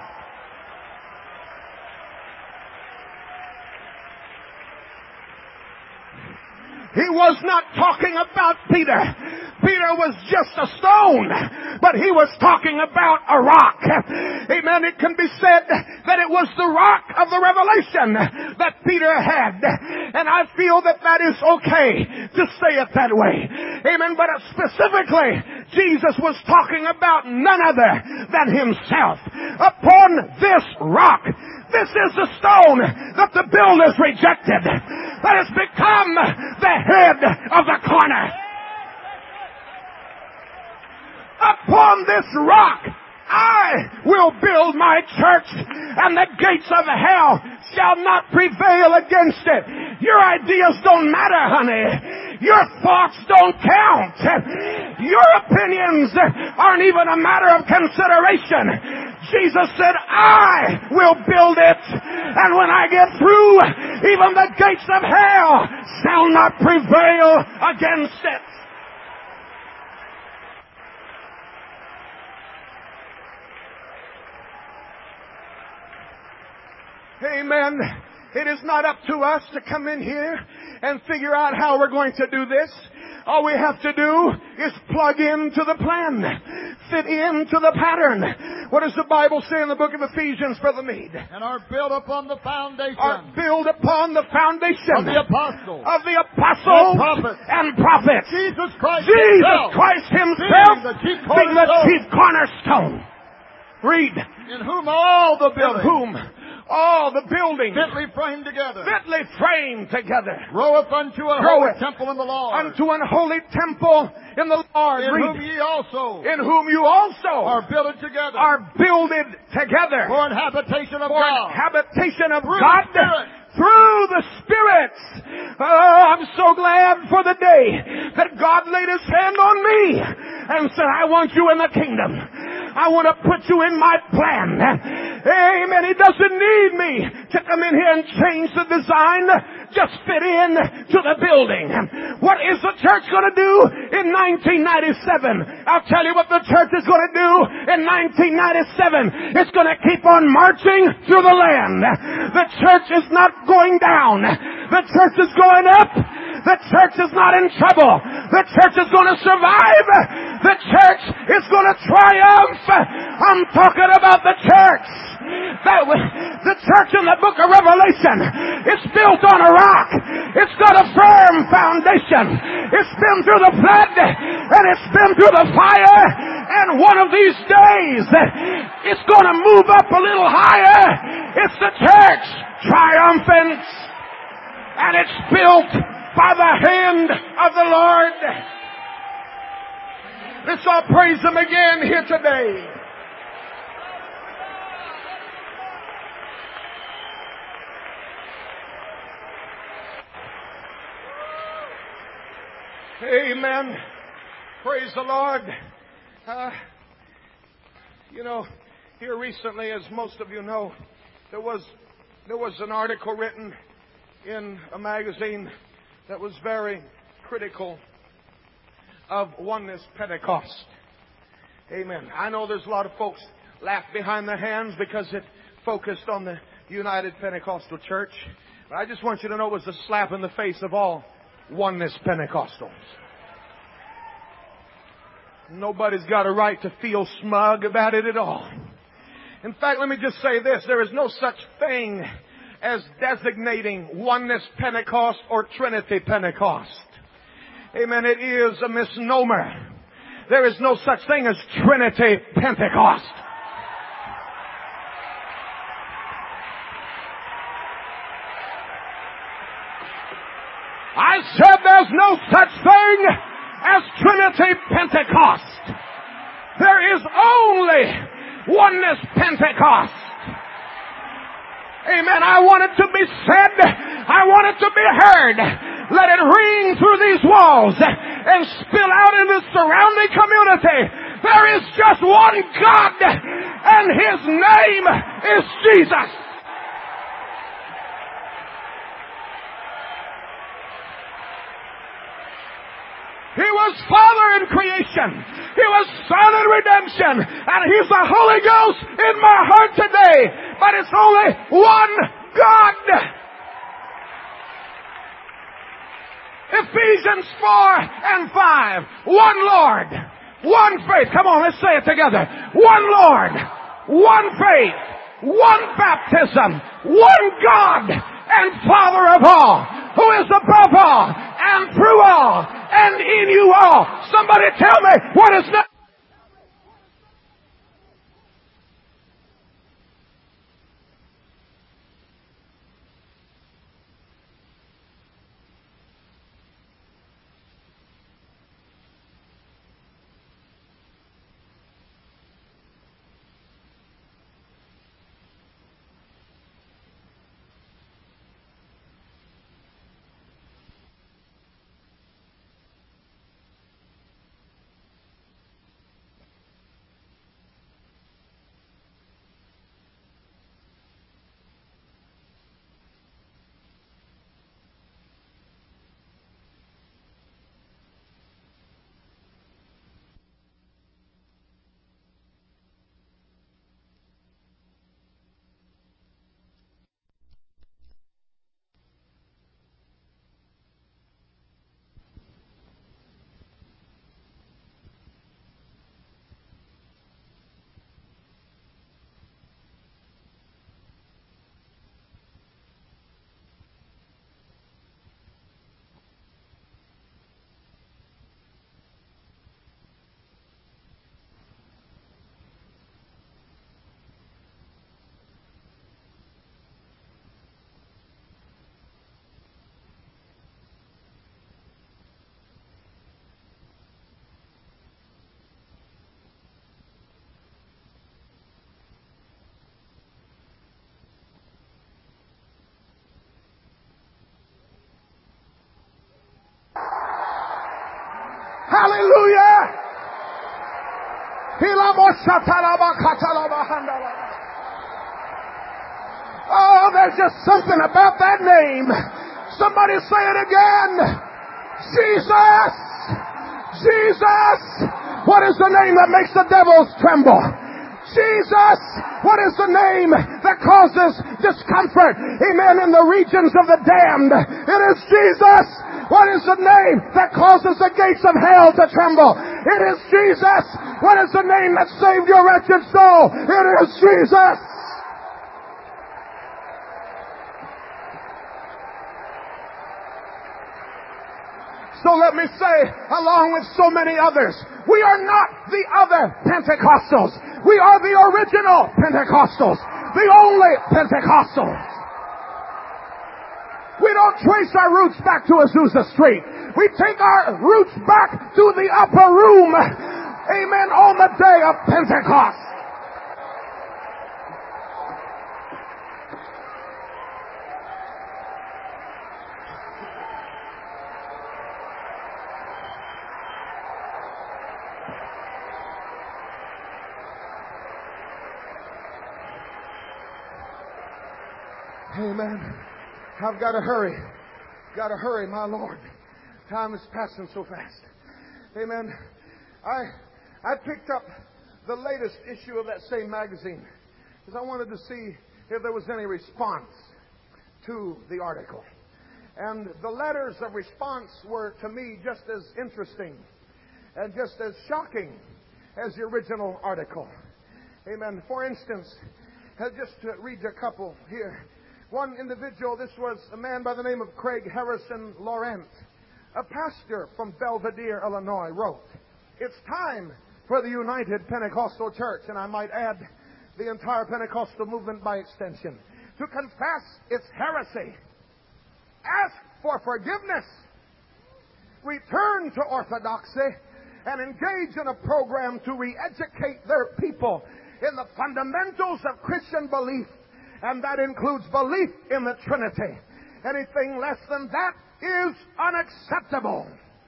He was not talking about Peter. Peter was just a stone, but he was talking about a rock. Amen. It can be said that it was the rock of the revelation that Peter had. And I feel that that is okay to say it that way. Amen. But specifically, Jesus was talking about none other than himself. Upon this rock, this is the stone that the builders rejected, that has become the head of the corner. Upon this rock I will build my church, and the gates of hell shall not prevail against it. Your ideas don't matter, honey. Your thoughts don't count. Your opinions aren't even a matter of consideration. Jesus said, I will build it, and when I get through, even the gates of hell shall not prevail against it. Amen. It is not up to us to come in here and figure out how we're going to do this. All we have to do is plug into the plan, fit into the pattern. What does the Bible say in the book of Ephesians, Brother Meade? And are built upon the foundation. Are built upon the foundation of the apostles. Of the apostles and prophets. And prophets. Jesus Christ Jesus himself. Christ himself Being the chief being the cornerstone. chief cornerstone. Read. In whom all the building. In whom all the building fitly framed together. Fitly framed together. Groweth unto a Groweth holy temple in the Lord. Unto an holy temple in the Lord. In Read. whom ye also. In whom you also are builded together. Are builded together. For an habitation of For God. an habitation of Through God. the Spirit. Through the Spirit. Oh, I'm so glad for the day that God laid his hand on me and said, I want you in the kingdom. I want to put you in my plan. Amen. He doesn't need me to come in here and change the design. Just fit in to the building. What is the church going to do in nineteen ninety-seven? I'll tell you what the church is going to do in nineteen ninety-seven. It's going to keep on marching through the land. The church is not going down. The church is going up. The church is not in trouble. The church is going to survive. The church is going to triumph. I'm talking about the church. That the church in the book of Revelation is built on a rock. It's got a firm foundation. It's been through the flood and it's been through the fire. And one of these days, it's going to move up a little higher. It's the church triumphant, and it's built by the hand of the Lord. Let's all praise him again here today. Amen. Praise the Lord. Uh, you know, here recently, as most of you know, there was there was an article written in a magazine that was very critical of Oneness Pentecost. Amen. I know there's a lot of folks laughed behind their hands because it focused on the United Pentecostal Church. But I just want you to know it was a slap in the face of all Oneness Pentecostals. Nobody's got a right to feel smug about it at all. In fact, let me just say this. There is no such thing as designating Oneness Pentecost or Trinity Pentecost. Amen. It is a misnomer. There is no such thing as Trinity Pentecost. I said there's no such thing as Trinity Pentecost. There is only Oneness Pentecost. Amen. I want it to be said. I want it to be heard. Let it ring through these walls and spill out in the surrounding community. There is just one God, and His name is Jesus. He was Father in creation. He was Son in redemption. And He's the Holy Ghost in my heart today. But it's only one God. Ephesians four and five. One Lord. One faith. Come on, let's say it together. One Lord. One faith. One baptism. One God and Father of all, who is above all and through all and in you all. Somebody tell me what is that? Hallelujah! Oh, there's just something about that name. Somebody say it again. Jesus! Jesus! What is the name that makes the devils tremble? Jesus! What is the name that causes discomfort? Amen. In the regions of the damned. It is Jesus! What is the name that causes the gates of hell to tremble? It is Jesus. What is the name that saved your wretched soul? It is Jesus. So let me say, along with so many others, we are not the other Pentecostals. We are the original Pentecostals. The only Pentecostals. We don't trace our roots back to Azusa Street. We take our roots back to the upper room. Amen. On the day of Pentecost. Amen. I've got to hurry. Got to hurry, my Lord. Time is passing so fast. Amen. I I picked up the latest issue of that same magazine because I wanted to see if there was any response to the article. And the letters of response were, to me, just as interesting and just as shocking as the original article. Amen. For instance, just to read a couple here. One individual, this was a man by the name of Craig Harrison Laurent, a pastor from Belvedere, Illinois, wrote, "It's time for the United Pentecostal Church," and I might add the entire Pentecostal movement by extension, "to confess its heresy, ask for forgiveness, return to orthodoxy and engage in a program to re-educate their people in the fundamentals of Christian belief, and that includes belief in the Trinity. Anything less than that is unacceptable.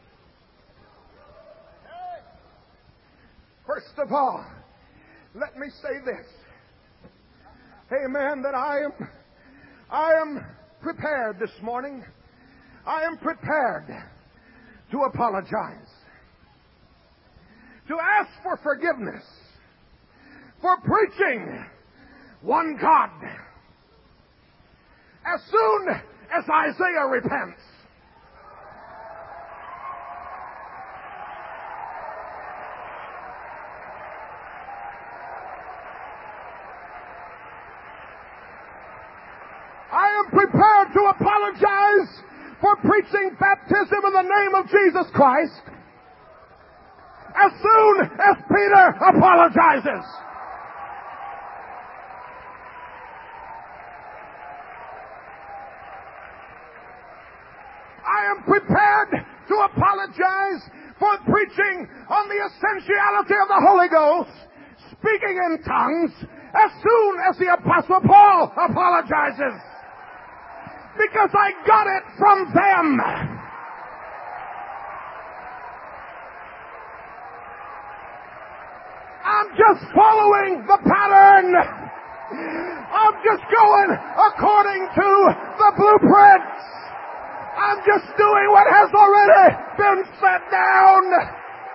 First of all, let me say this. Amen, that I am, I am prepared this morning. I am prepared to apologize, to ask for forgiveness for preaching one God. As soon as Isaiah repents, I am prepared to apologize for preaching baptism in the name of Jesus Christ as soon as Peter apologizes. I am prepared to apologize for preaching on the essentiality of the Holy Ghost, speaking in tongues, as soon as the Apostle Paul apologizes. Because I got it from them. I'm just following the pattern. I'm just going according to the blueprints. I'm just doing what has already been set down.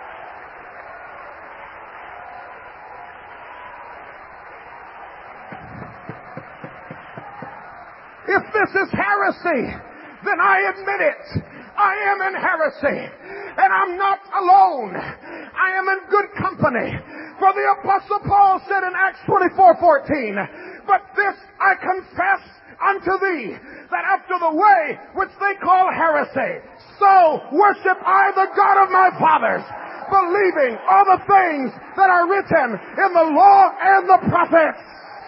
If this is heresy, then I admit it. I am in heresy. And I'm not alone. I am in good company. For the Apostle Paul said in Acts twenty-four fourteen, "But this I confess unto thee, that after the way which they call heresy, so worship I the God of my fathers, believing all the things that are written in the law and the prophets."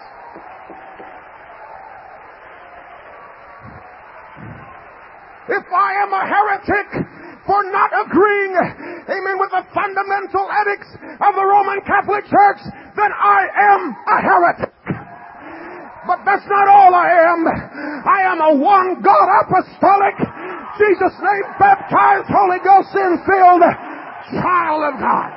If I am a heretic for not agreeing, amen, with the fundamental ethics of the Roman Catholic Church, then I am a heretic. But that's not all I am. I am a one God apostolic, Jesus' name baptized, Holy Ghost infilled child of God.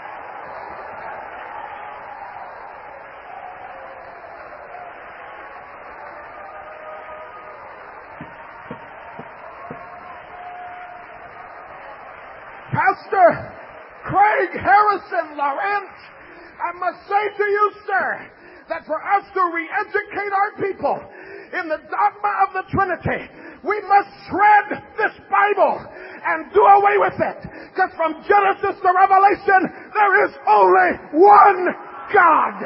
Pastor Craig Harrison Laurent, I must say to you, sir, that for us to re-educate our people in the dogma of the Trinity, we must shred this Bible and do away with it. Because from Genesis to Revelation, there is only one God.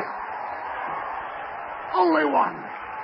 Only one.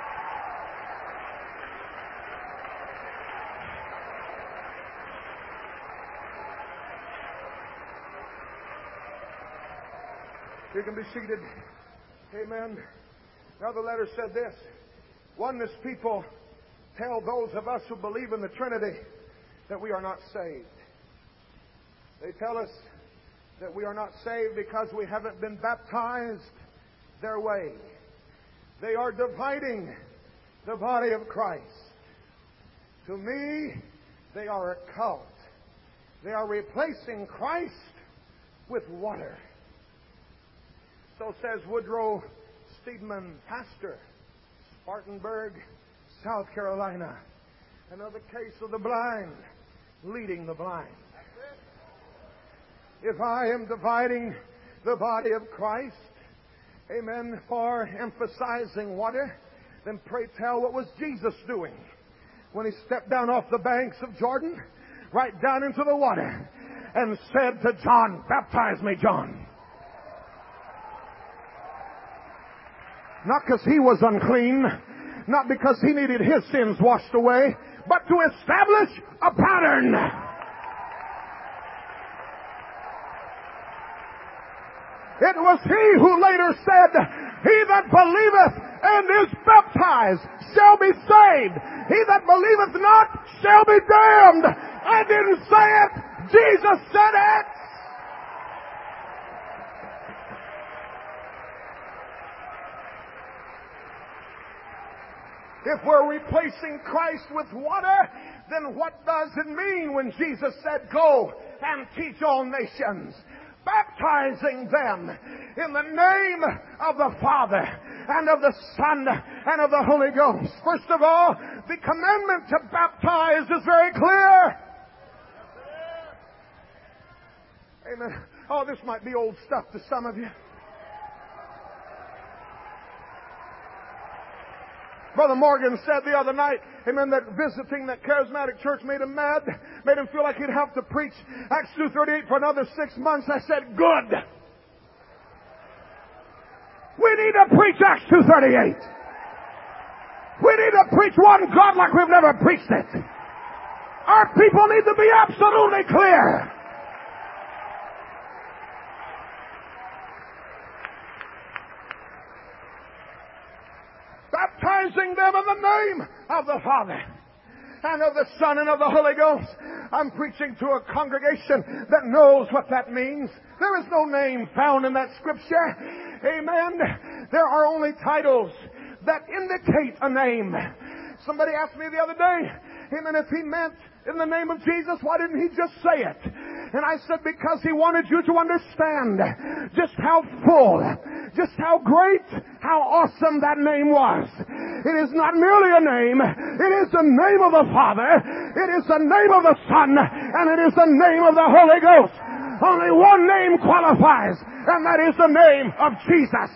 You can be seated. Amen. Now the letter said this. Oneness people tell those of us who believe in the Trinity that we are not saved. They tell us that we are not saved because we haven't been baptized their way. They are dividing the body of Christ. To me, they are a cult. They are replacing Christ with water. So says Woodrow Steedman, pastor, Spartanburg, South Carolina. Another case of the blind leading the blind. If I am dividing the body of Christ, amen, for emphasizing water, then pray tell, what was Jesus doing when he stepped down off the banks of Jordan, right down into the water, and said to John, "Baptize me, John." Not because he was unclean, not because he needed his sins washed away, but to establish a pattern. It was he who later said, "He that believeth and is baptized shall be saved. He that believeth not shall be damned." I didn't say it. Jesus said it. If we're replacing Christ with water, then what does it mean when Jesus said, go and teach all nations, baptizing them in the name of the Father and of the Son and of the Holy Ghost? First of all, the commandment to baptize is very clear. Amen. Oh, this might be old stuff to some of you. Brother Morgan said the other night, amen, that visiting that charismatic church made him mad, made him feel like he'd have to preach Acts two thirty-eight for another six months. I said, good. We need to preach Acts two thirty-eight. We need to preach one God like we've never preached it. Our people need to be absolutely clear. Baptizing them in the name of the Father and of the Son and of the Holy Ghost. I'm preaching to a congregation that knows what that means. There is no name found in that scripture. Amen. There are only titles that indicate a name. Somebody asked me the other day, amen, if he meant in the name of Jesus, why didn't he just say it? And I said, because he wanted you to understand just how full, just how great, how awesome that name was. It is not merely a name. It is the name of the Father. It is the name of the Son. And it is the name of the Holy Ghost. Only one name qualifies, and that is the name of Jesus.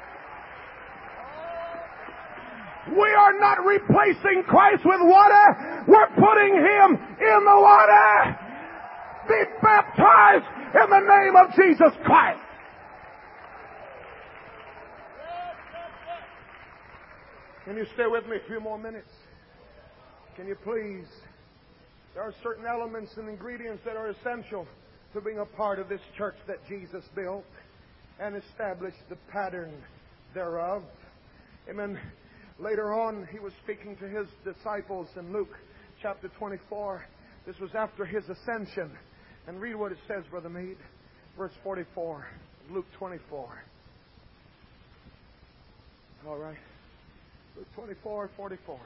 We are not replacing Christ with water. We're putting Him in the water. Be baptized in the name of Jesus Christ. Can you stay with me a few more minutes? Can you please? There are certain elements and ingredients that are essential to being a part of this church that Jesus built and established the pattern thereof. Amen. Later on, He was speaking to His disciples in Luke chapter twenty-four. This was after His ascension. And read what it says, Brother Meade. Verse forty-four. Luke twenty-four. All right. Luke twenty-four, forty-four.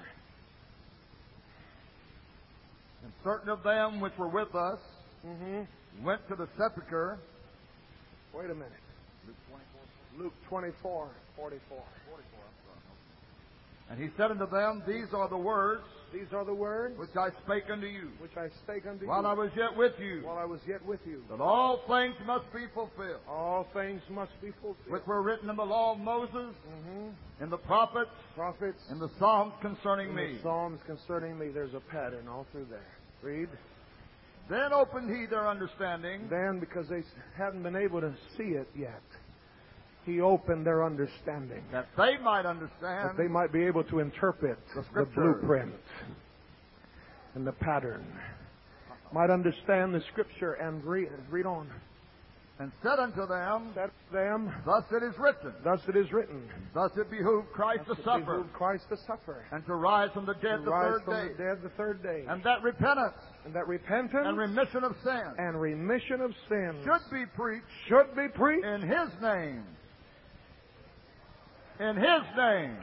And certain of them which were with us Mm-hmm. went to the sepulchre. Wait a minute. Luke twenty-four. Luke twenty-four, forty-four. forty-four, I'm sorry. And he said unto them, these are the words These are the words which I spake unto you, which I spake unto while you I was yet with you, while I was yet with you. that all things must be fulfilled, All things must be fulfilled. which were written in the law of Moses, Mm-hmm. in the prophets, Prophets in the Psalms concerning and me. the Psalms concerning me. There's a pattern all through there. Read. Then opened he their understanding, Then, because they hadn't been able to see it yet, He opened their understanding, that they might understand that they might be able to interpret The the Scriptures. blueprint and the pattern. Might understand the Scripture and read, read on. and said unto them, Said to them, thus it is written, thus it is written, thus it behooved Christ thus to it suffer, behooved Christ to suffer, and to rise from the dead to the rise third from day, the dead the third day, and that repentance and that repentance and remission of sin and remission of sins should be preached should be preached in His name. In His name.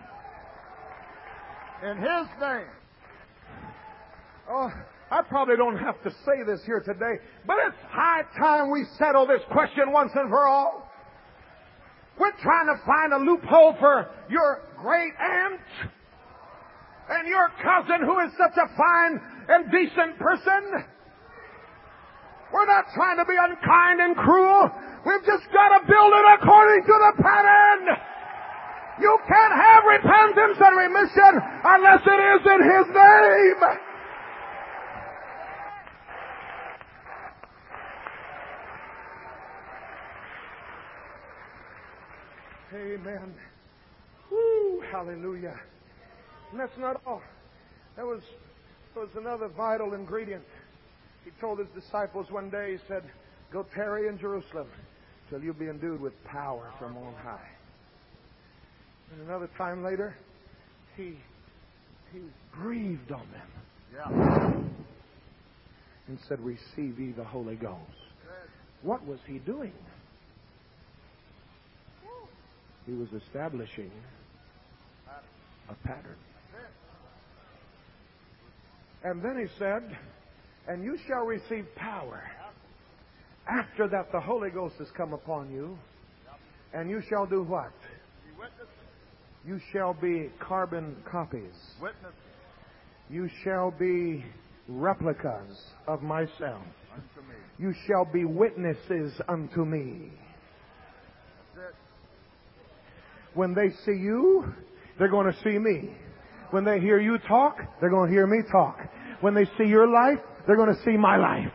In His name. Oh, I probably don't have to say this here today, but it's high time we settle this question once and for all. We're trying to find a loophole for your great aunt and your cousin who is such a fine and decent person. We're not trying to be unkind and cruel. We've just got to build it according to the pattern. You can't have repentance and remission unless it is in His name. Amen. Woo, hallelujah. And that's not all. There was, there was another vital ingredient. He told His disciples one day, He said, go tarry in Jerusalem till you be endued with power from on high. And another time later, He, he breathed on them. Yeah. and said, receive ye the Holy Ghost. What was he doing? He was establishing a pattern. And then he said, and you shall receive power. After that the Holy Ghost has come upon you. And you shall do what? You shall be carbon copies. You shall be replicas of myself. You shall be witnesses unto me. When they see you, they're going to see me. When they hear you talk, they're going to hear me talk. When they see your life, they're going to see my life.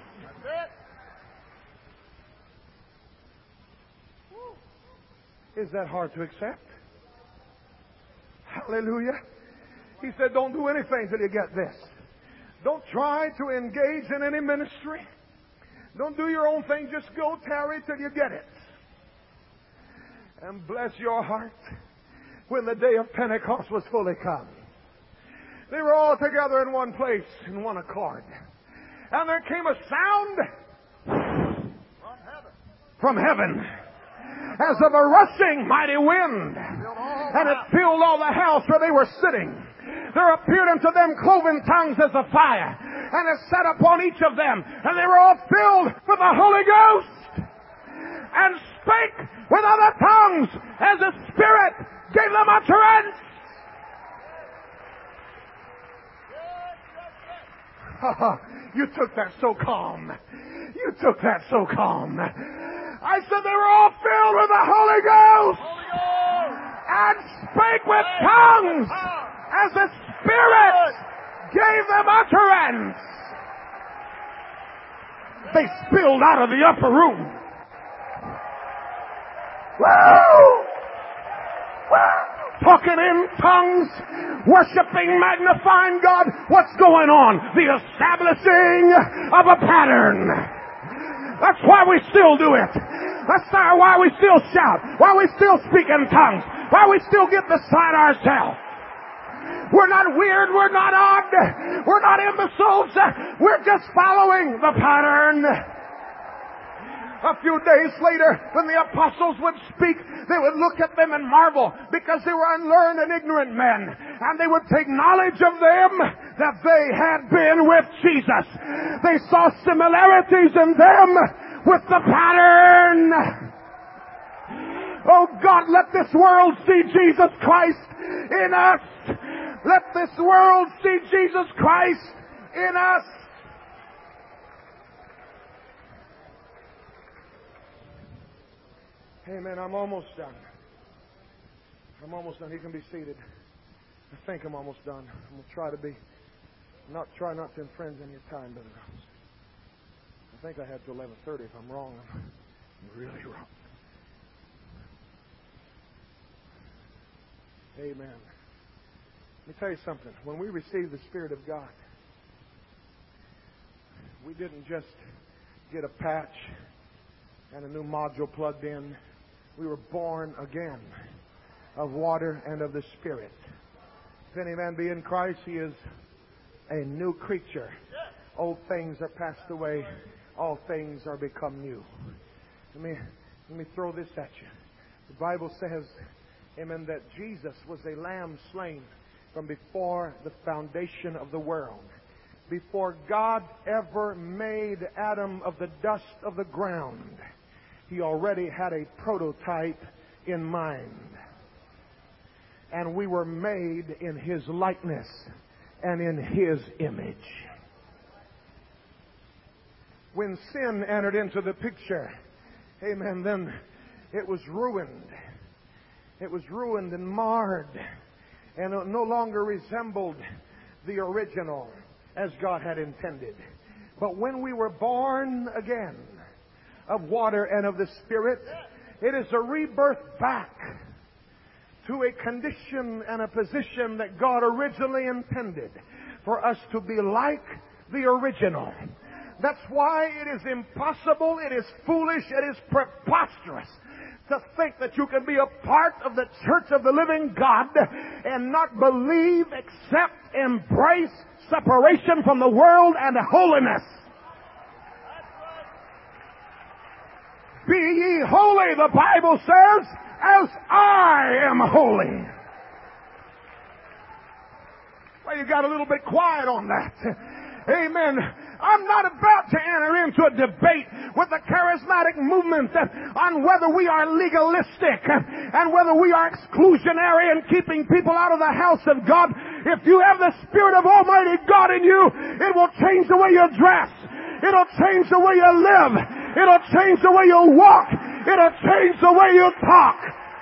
Is that hard to accept? Hallelujah. He said, don't do anything till you get this. Don't try to engage in any ministry. Don't do your own thing. Just go tarry till you get it. And bless your heart, when the day of Pentecost was fully come, they were all together in one place, in one accord. And there came a sound from heaven, as of a rushing mighty wind, and it filled all the house where they were sitting. There appeared unto them cloven tongues as of fire, and it sat upon each of them, and they were all filled with the Holy Ghost, and spake with other tongues as the Spirit gave them utterance. You took that so calm. You took that so calm. I said they were all filled with the Holy Ghost, Holy Ghost. And spake with tongues as the Spirit gave them utterance. They spilled out of the upper room. Woo! Woo! Talking in tongues, worshiping, magnifying God. What's going on? The establishing of a pattern. That's why we still do it. That's why we still shout. Why we still speak in tongues. Why we still get beside ourselves. We're not weird. We're not odd. We're not imbeciles. We're just following the pattern. A few days later, when the apostles would speak, they would look at them and marvel, because they were unlearned and ignorant men. And they would take knowledge of them that they had been with Jesus. They saw similarities in them with the pattern. Oh God, let this world see Jesus Christ in us. Let this world see Jesus Christ in us. Amen. I'm almost done. I'm almost done. You can be seated. I think I'm almost done. I'm going to try to be, not try not to infringe on your time, Brother Ross. I think I had to eleven thirty. If I'm wrong, I'm really wrong. Amen. Let me tell you something. When we received the Spirit of God, we didn't just get a patch and a new module plugged in. We were born again of water and of the Spirit. If any man be in Christ, he is a new creature. Old things are passed away. All things are become new. Let me, let me throw this at you. The Bible says, amen, that Jesus was a lamb slain from before the foundation of the world. Before God ever made Adam of the dust of the ground, He already had a prototype in mind. And we were made in His likeness and in His image. When sin entered into the picture, amen, then it was ruined. It was ruined and marred, and it no longer resembled the original as God had intended. But when we were born again of water and of the Spirit, it is a rebirth back to a condition and a position that God originally intended for us to be like the original. That's why it is impossible, it is foolish, it is preposterous to think that you can be a part of the church of the living God and not believe, accept, embrace separation from the world and holiness. Be ye holy, the Bible says, as I am holy. Well, you got a little bit quiet on that. Amen. I'm not about to enter into a debate with the charismatic movement on whether we are legalistic and whether we are exclusionary and keeping people out of the house of God. If you have the Spirit of Almighty God in you, it will change the way you dress. It'll change the way you live. It'll change the way you walk. It'll change the way you talk.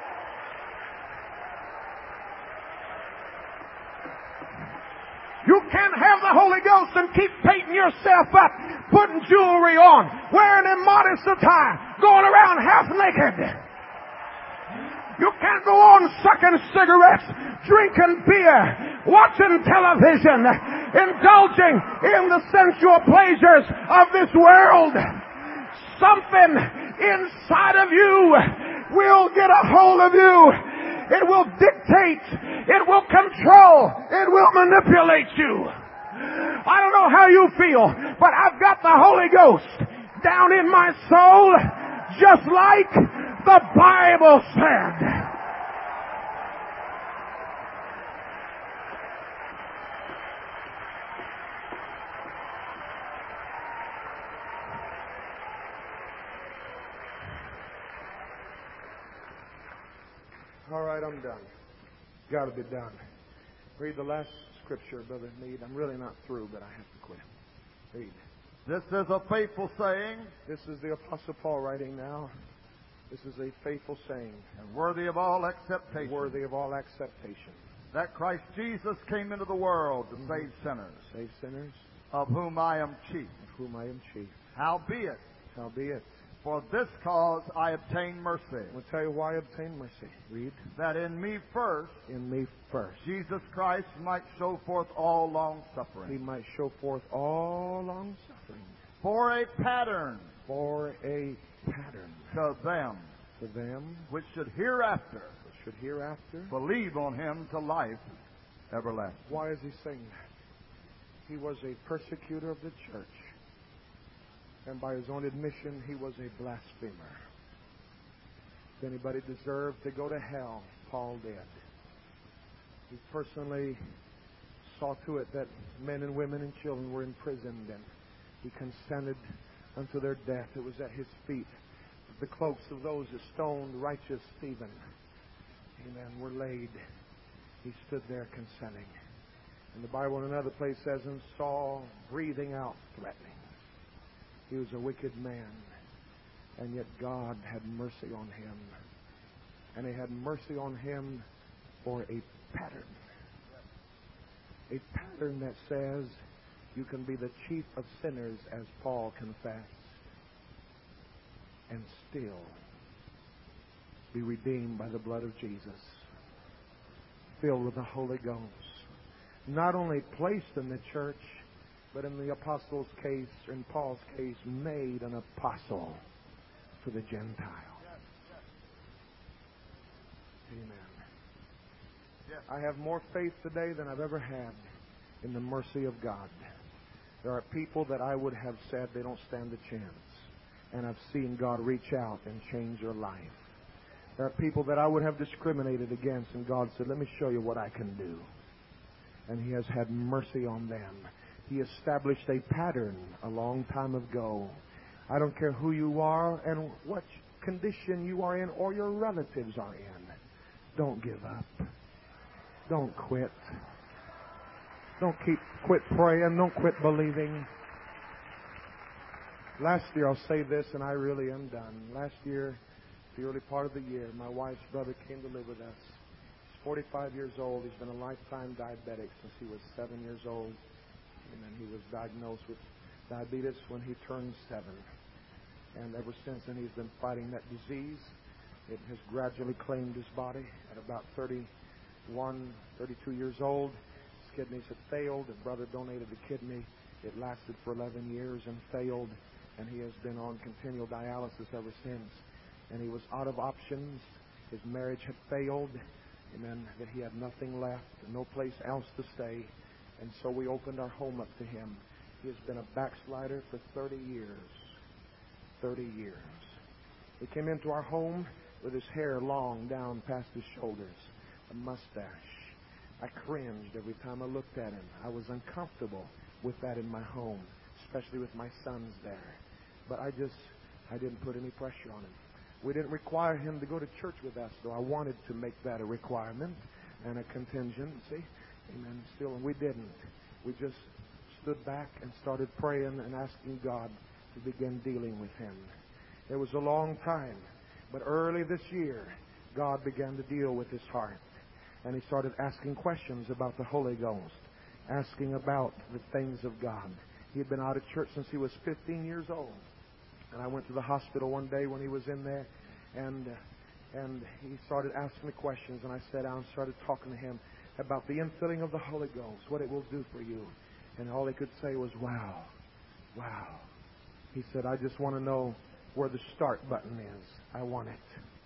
You can't have the Holy Ghost and keep painting yourself up, putting jewelry on, wearing immodest attire, going around half naked. You can't go on sucking cigarettes, drinking beer, watching television, indulging in the sensual pleasures of this world. Something inside of you will get a hold of you. It will dictate. It will control. It will manipulate you. I don't know how you feel, but I've got the Holy Ghost down in my soul, just like the Bible said. All right, I'm done. Got to be done. Read the last scripture, Brother Meade. I'm really not through, but I have to quit. Read. This is a faithful saying. This is the Apostle Paul writing now. This is a faithful saying. And worthy of all acceptation. Worthy of all acceptation. That Christ Jesus came into the world to mm-hmm. save sinners. Save sinners. Of whom I am chief. Of whom I am chief. Howbeit. Howbeit. For this cause I obtained mercy. I'll tell you why I obtained mercy. Read. That in me first, in me first, Jesus Christ might show forth all long suffering. He might show forth all long suffering. For a pattern. For a pattern. To them. To them. Which should hereafter. Which should hereafter. Believe on Him to life everlasting. Why is he saying that? He was a persecutor of the church. And by his own admission, he was a blasphemer. If anybody deserved to go to hell, Paul did. He personally saw to it that men and women and children were imprisoned, and he consented unto their death. It was at his feet the cloaks of those that stoned righteous Stephen, amen, were laid. He stood there consenting. And the Bible in another place says, and Saul breathing out threatening. He was a wicked man, and yet God had mercy on him. And He had mercy on him for a pattern. A pattern that says you can be the chief of sinners, as Paul confessed, and still be redeemed by the blood of Jesus, filled with the Holy Ghost. Not only placed in the church, but in the apostles' case, in Paul's case, made an apostle for the Gentile. Amen. I have more faith today than I've ever had in the mercy of God. There are people that I would have said they don't stand a chance. And I've seen God reach out and change their life. There are people that I would have discriminated against, and God said, let me show you what I can do. And He has had mercy on them. He established a pattern a long time ago. I don't care who you are and what condition you are in or your relatives are in. Don't give up. Don't quit. Don't keep quit praying. Don't quit believing. Last year, I'll say this, and I really am done. Last year, the early part of the year, my wife's brother came to live with us. He's forty-five years old. He's been a lifetime diabetic since he was seven years old. And then he was diagnosed with diabetes when he turned seven. And ever since then, he's been fighting that disease. It has gradually claimed his body. At about thirty-one, thirty-two years old, his kidneys had failed. His brother donated the kidney. It lasted for eleven years and failed. And he has been on continual dialysis ever since. And he was out of options. His marriage had failed. Amen. That he had nothing left, no place else to stay. And so we opened our home up to him. He has been a backslider for thirty years. thirty years. He came into our home with his hair long down past his shoulders, a mustache. I cringed every time I looked at him. I was uncomfortable with that in my home, especially with my sons there. But I just, I didn't put any pressure on him. We didn't require him to go to church with us, though I wanted to make that a requirement and a contingency. Amen. Still, and we didn't. We just stood back and started praying and asking God to begin dealing with him. It was a long time, but early this year, God began to deal with his heart. And he started asking questions about the Holy Ghost, asking about the things of God. He had been out of church since he was fifteen years old. And I went to the hospital one day when he was in there, and uh, and he started asking me questions, and I sat down and started talking to him about the infilling of the Holy Ghost, what it will do for you. And all he could say was, wow, wow. He said, I just want to know where the start button is. I want it.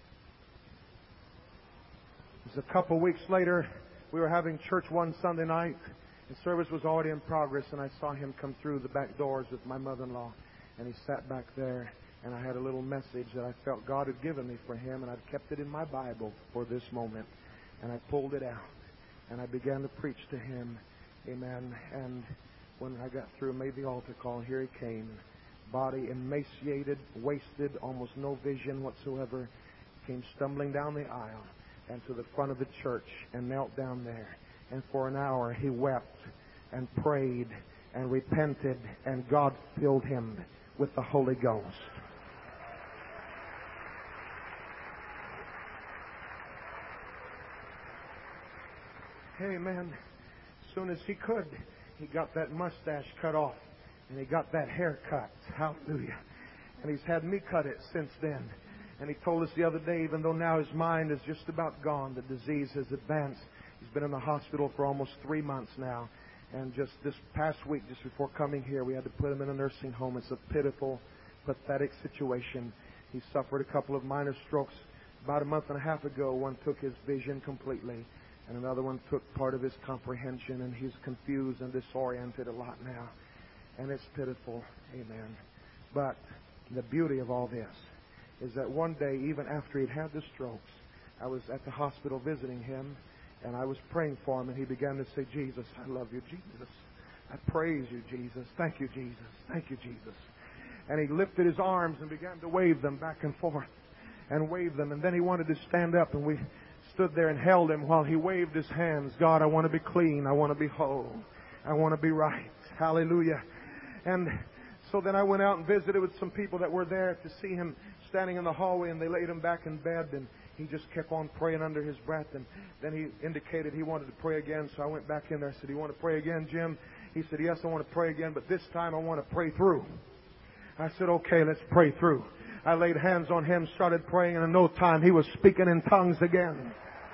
It was a couple weeks later, we were having church one Sunday night. The service was already in progress, and I saw him come through the back doors with my mother-in-law. And he sat back there, and I had a little message that I felt God had given me for him, and I'd kept it in my Bible for this moment. And I pulled it out, and I began to preach to him. Amen. And when I got through, made the altar call, here he came. Body emaciated, wasted, almost no vision whatsoever. Came stumbling down the aisle and to the front of the church and knelt down there. And for an hour he wept and prayed and repented, and God filled him with the Holy Ghost. Amen. As soon as he could, he got that mustache cut off, and he got that hair cut. Hallelujah. And he's had me cut it since then. And he told us the other day, even though now his mind is just about gone, the disease has advanced. He's been in the hospital for almost three months now. And just this past week, just before coming here, we had to put him in a nursing home. It's a pitiful, pathetic situation. He suffered a couple of minor strokes. About a month and a half ago, one took his vision completely, and another one took part of his comprehension, and he's confused and disoriented a lot now. And it's pitiful. Amen. But the beauty of all this is that one day, even after he'd had the strokes, I was at the hospital visiting him, and I was praying for him, and he began to say, Jesus, I love you, Jesus. I praise you, Jesus. Thank you, Jesus. Thank you, Jesus. And he lifted his arms and began to wave them back and forth and wave them. And then he wanted to stand up, and we stood there and held him while he waved his hands. God, I want to be clean. I want to be whole. I want to be right. Hallelujah. And so then I went out and visited with some people that were there to see him standing in the hallway, and they laid him back in bed, and he just kept on praying under his breath. And then he indicated he wanted to pray again, so I went back in there. I said, you want to pray again, Jim? He said, yes, I want to pray again, but this time I want to pray through. I said, okay, let's pray through. I laid hands on him, started praying, and in no time he was speaking in tongues again.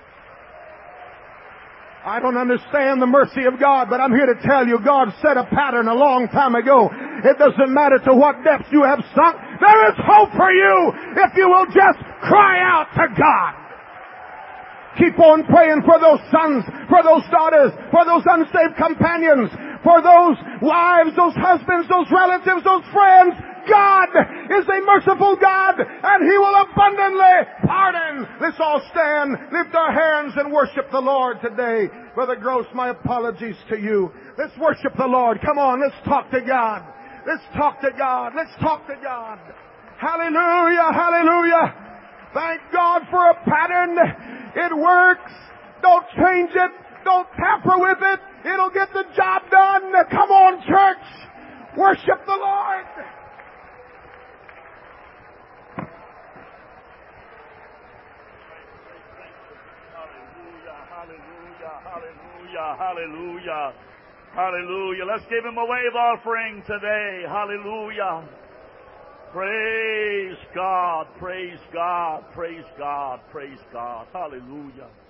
I don't understand the mercy of God, but I'm here to tell you, God set a pattern a long time ago. It doesn't matter to what depths you have sunk. There is hope for you if you will just cry out to God. Keep on praying for those sons, for those daughters, for those unsaved companions, for those wives, those husbands, those relatives, those friends. God is a merciful God, and He will abundantly pardon. Let's all stand, lift our hands, and worship the Lord today. Brother Gross, my apologies to you. Let's worship the Lord. Come on, let's talk to God. Let's talk to God. Let's talk to God. Hallelujah, hallelujah. Thank God for a pattern. It works. Don't change it. Don't tamper with it. It'll get the job done. Come on, church. Worship the Lord. Hallelujah, hallelujah, hallelujah. Let's give Him a wave offering today. Hallelujah. Praise God, praise God, praise God, praise God. Hallelujah.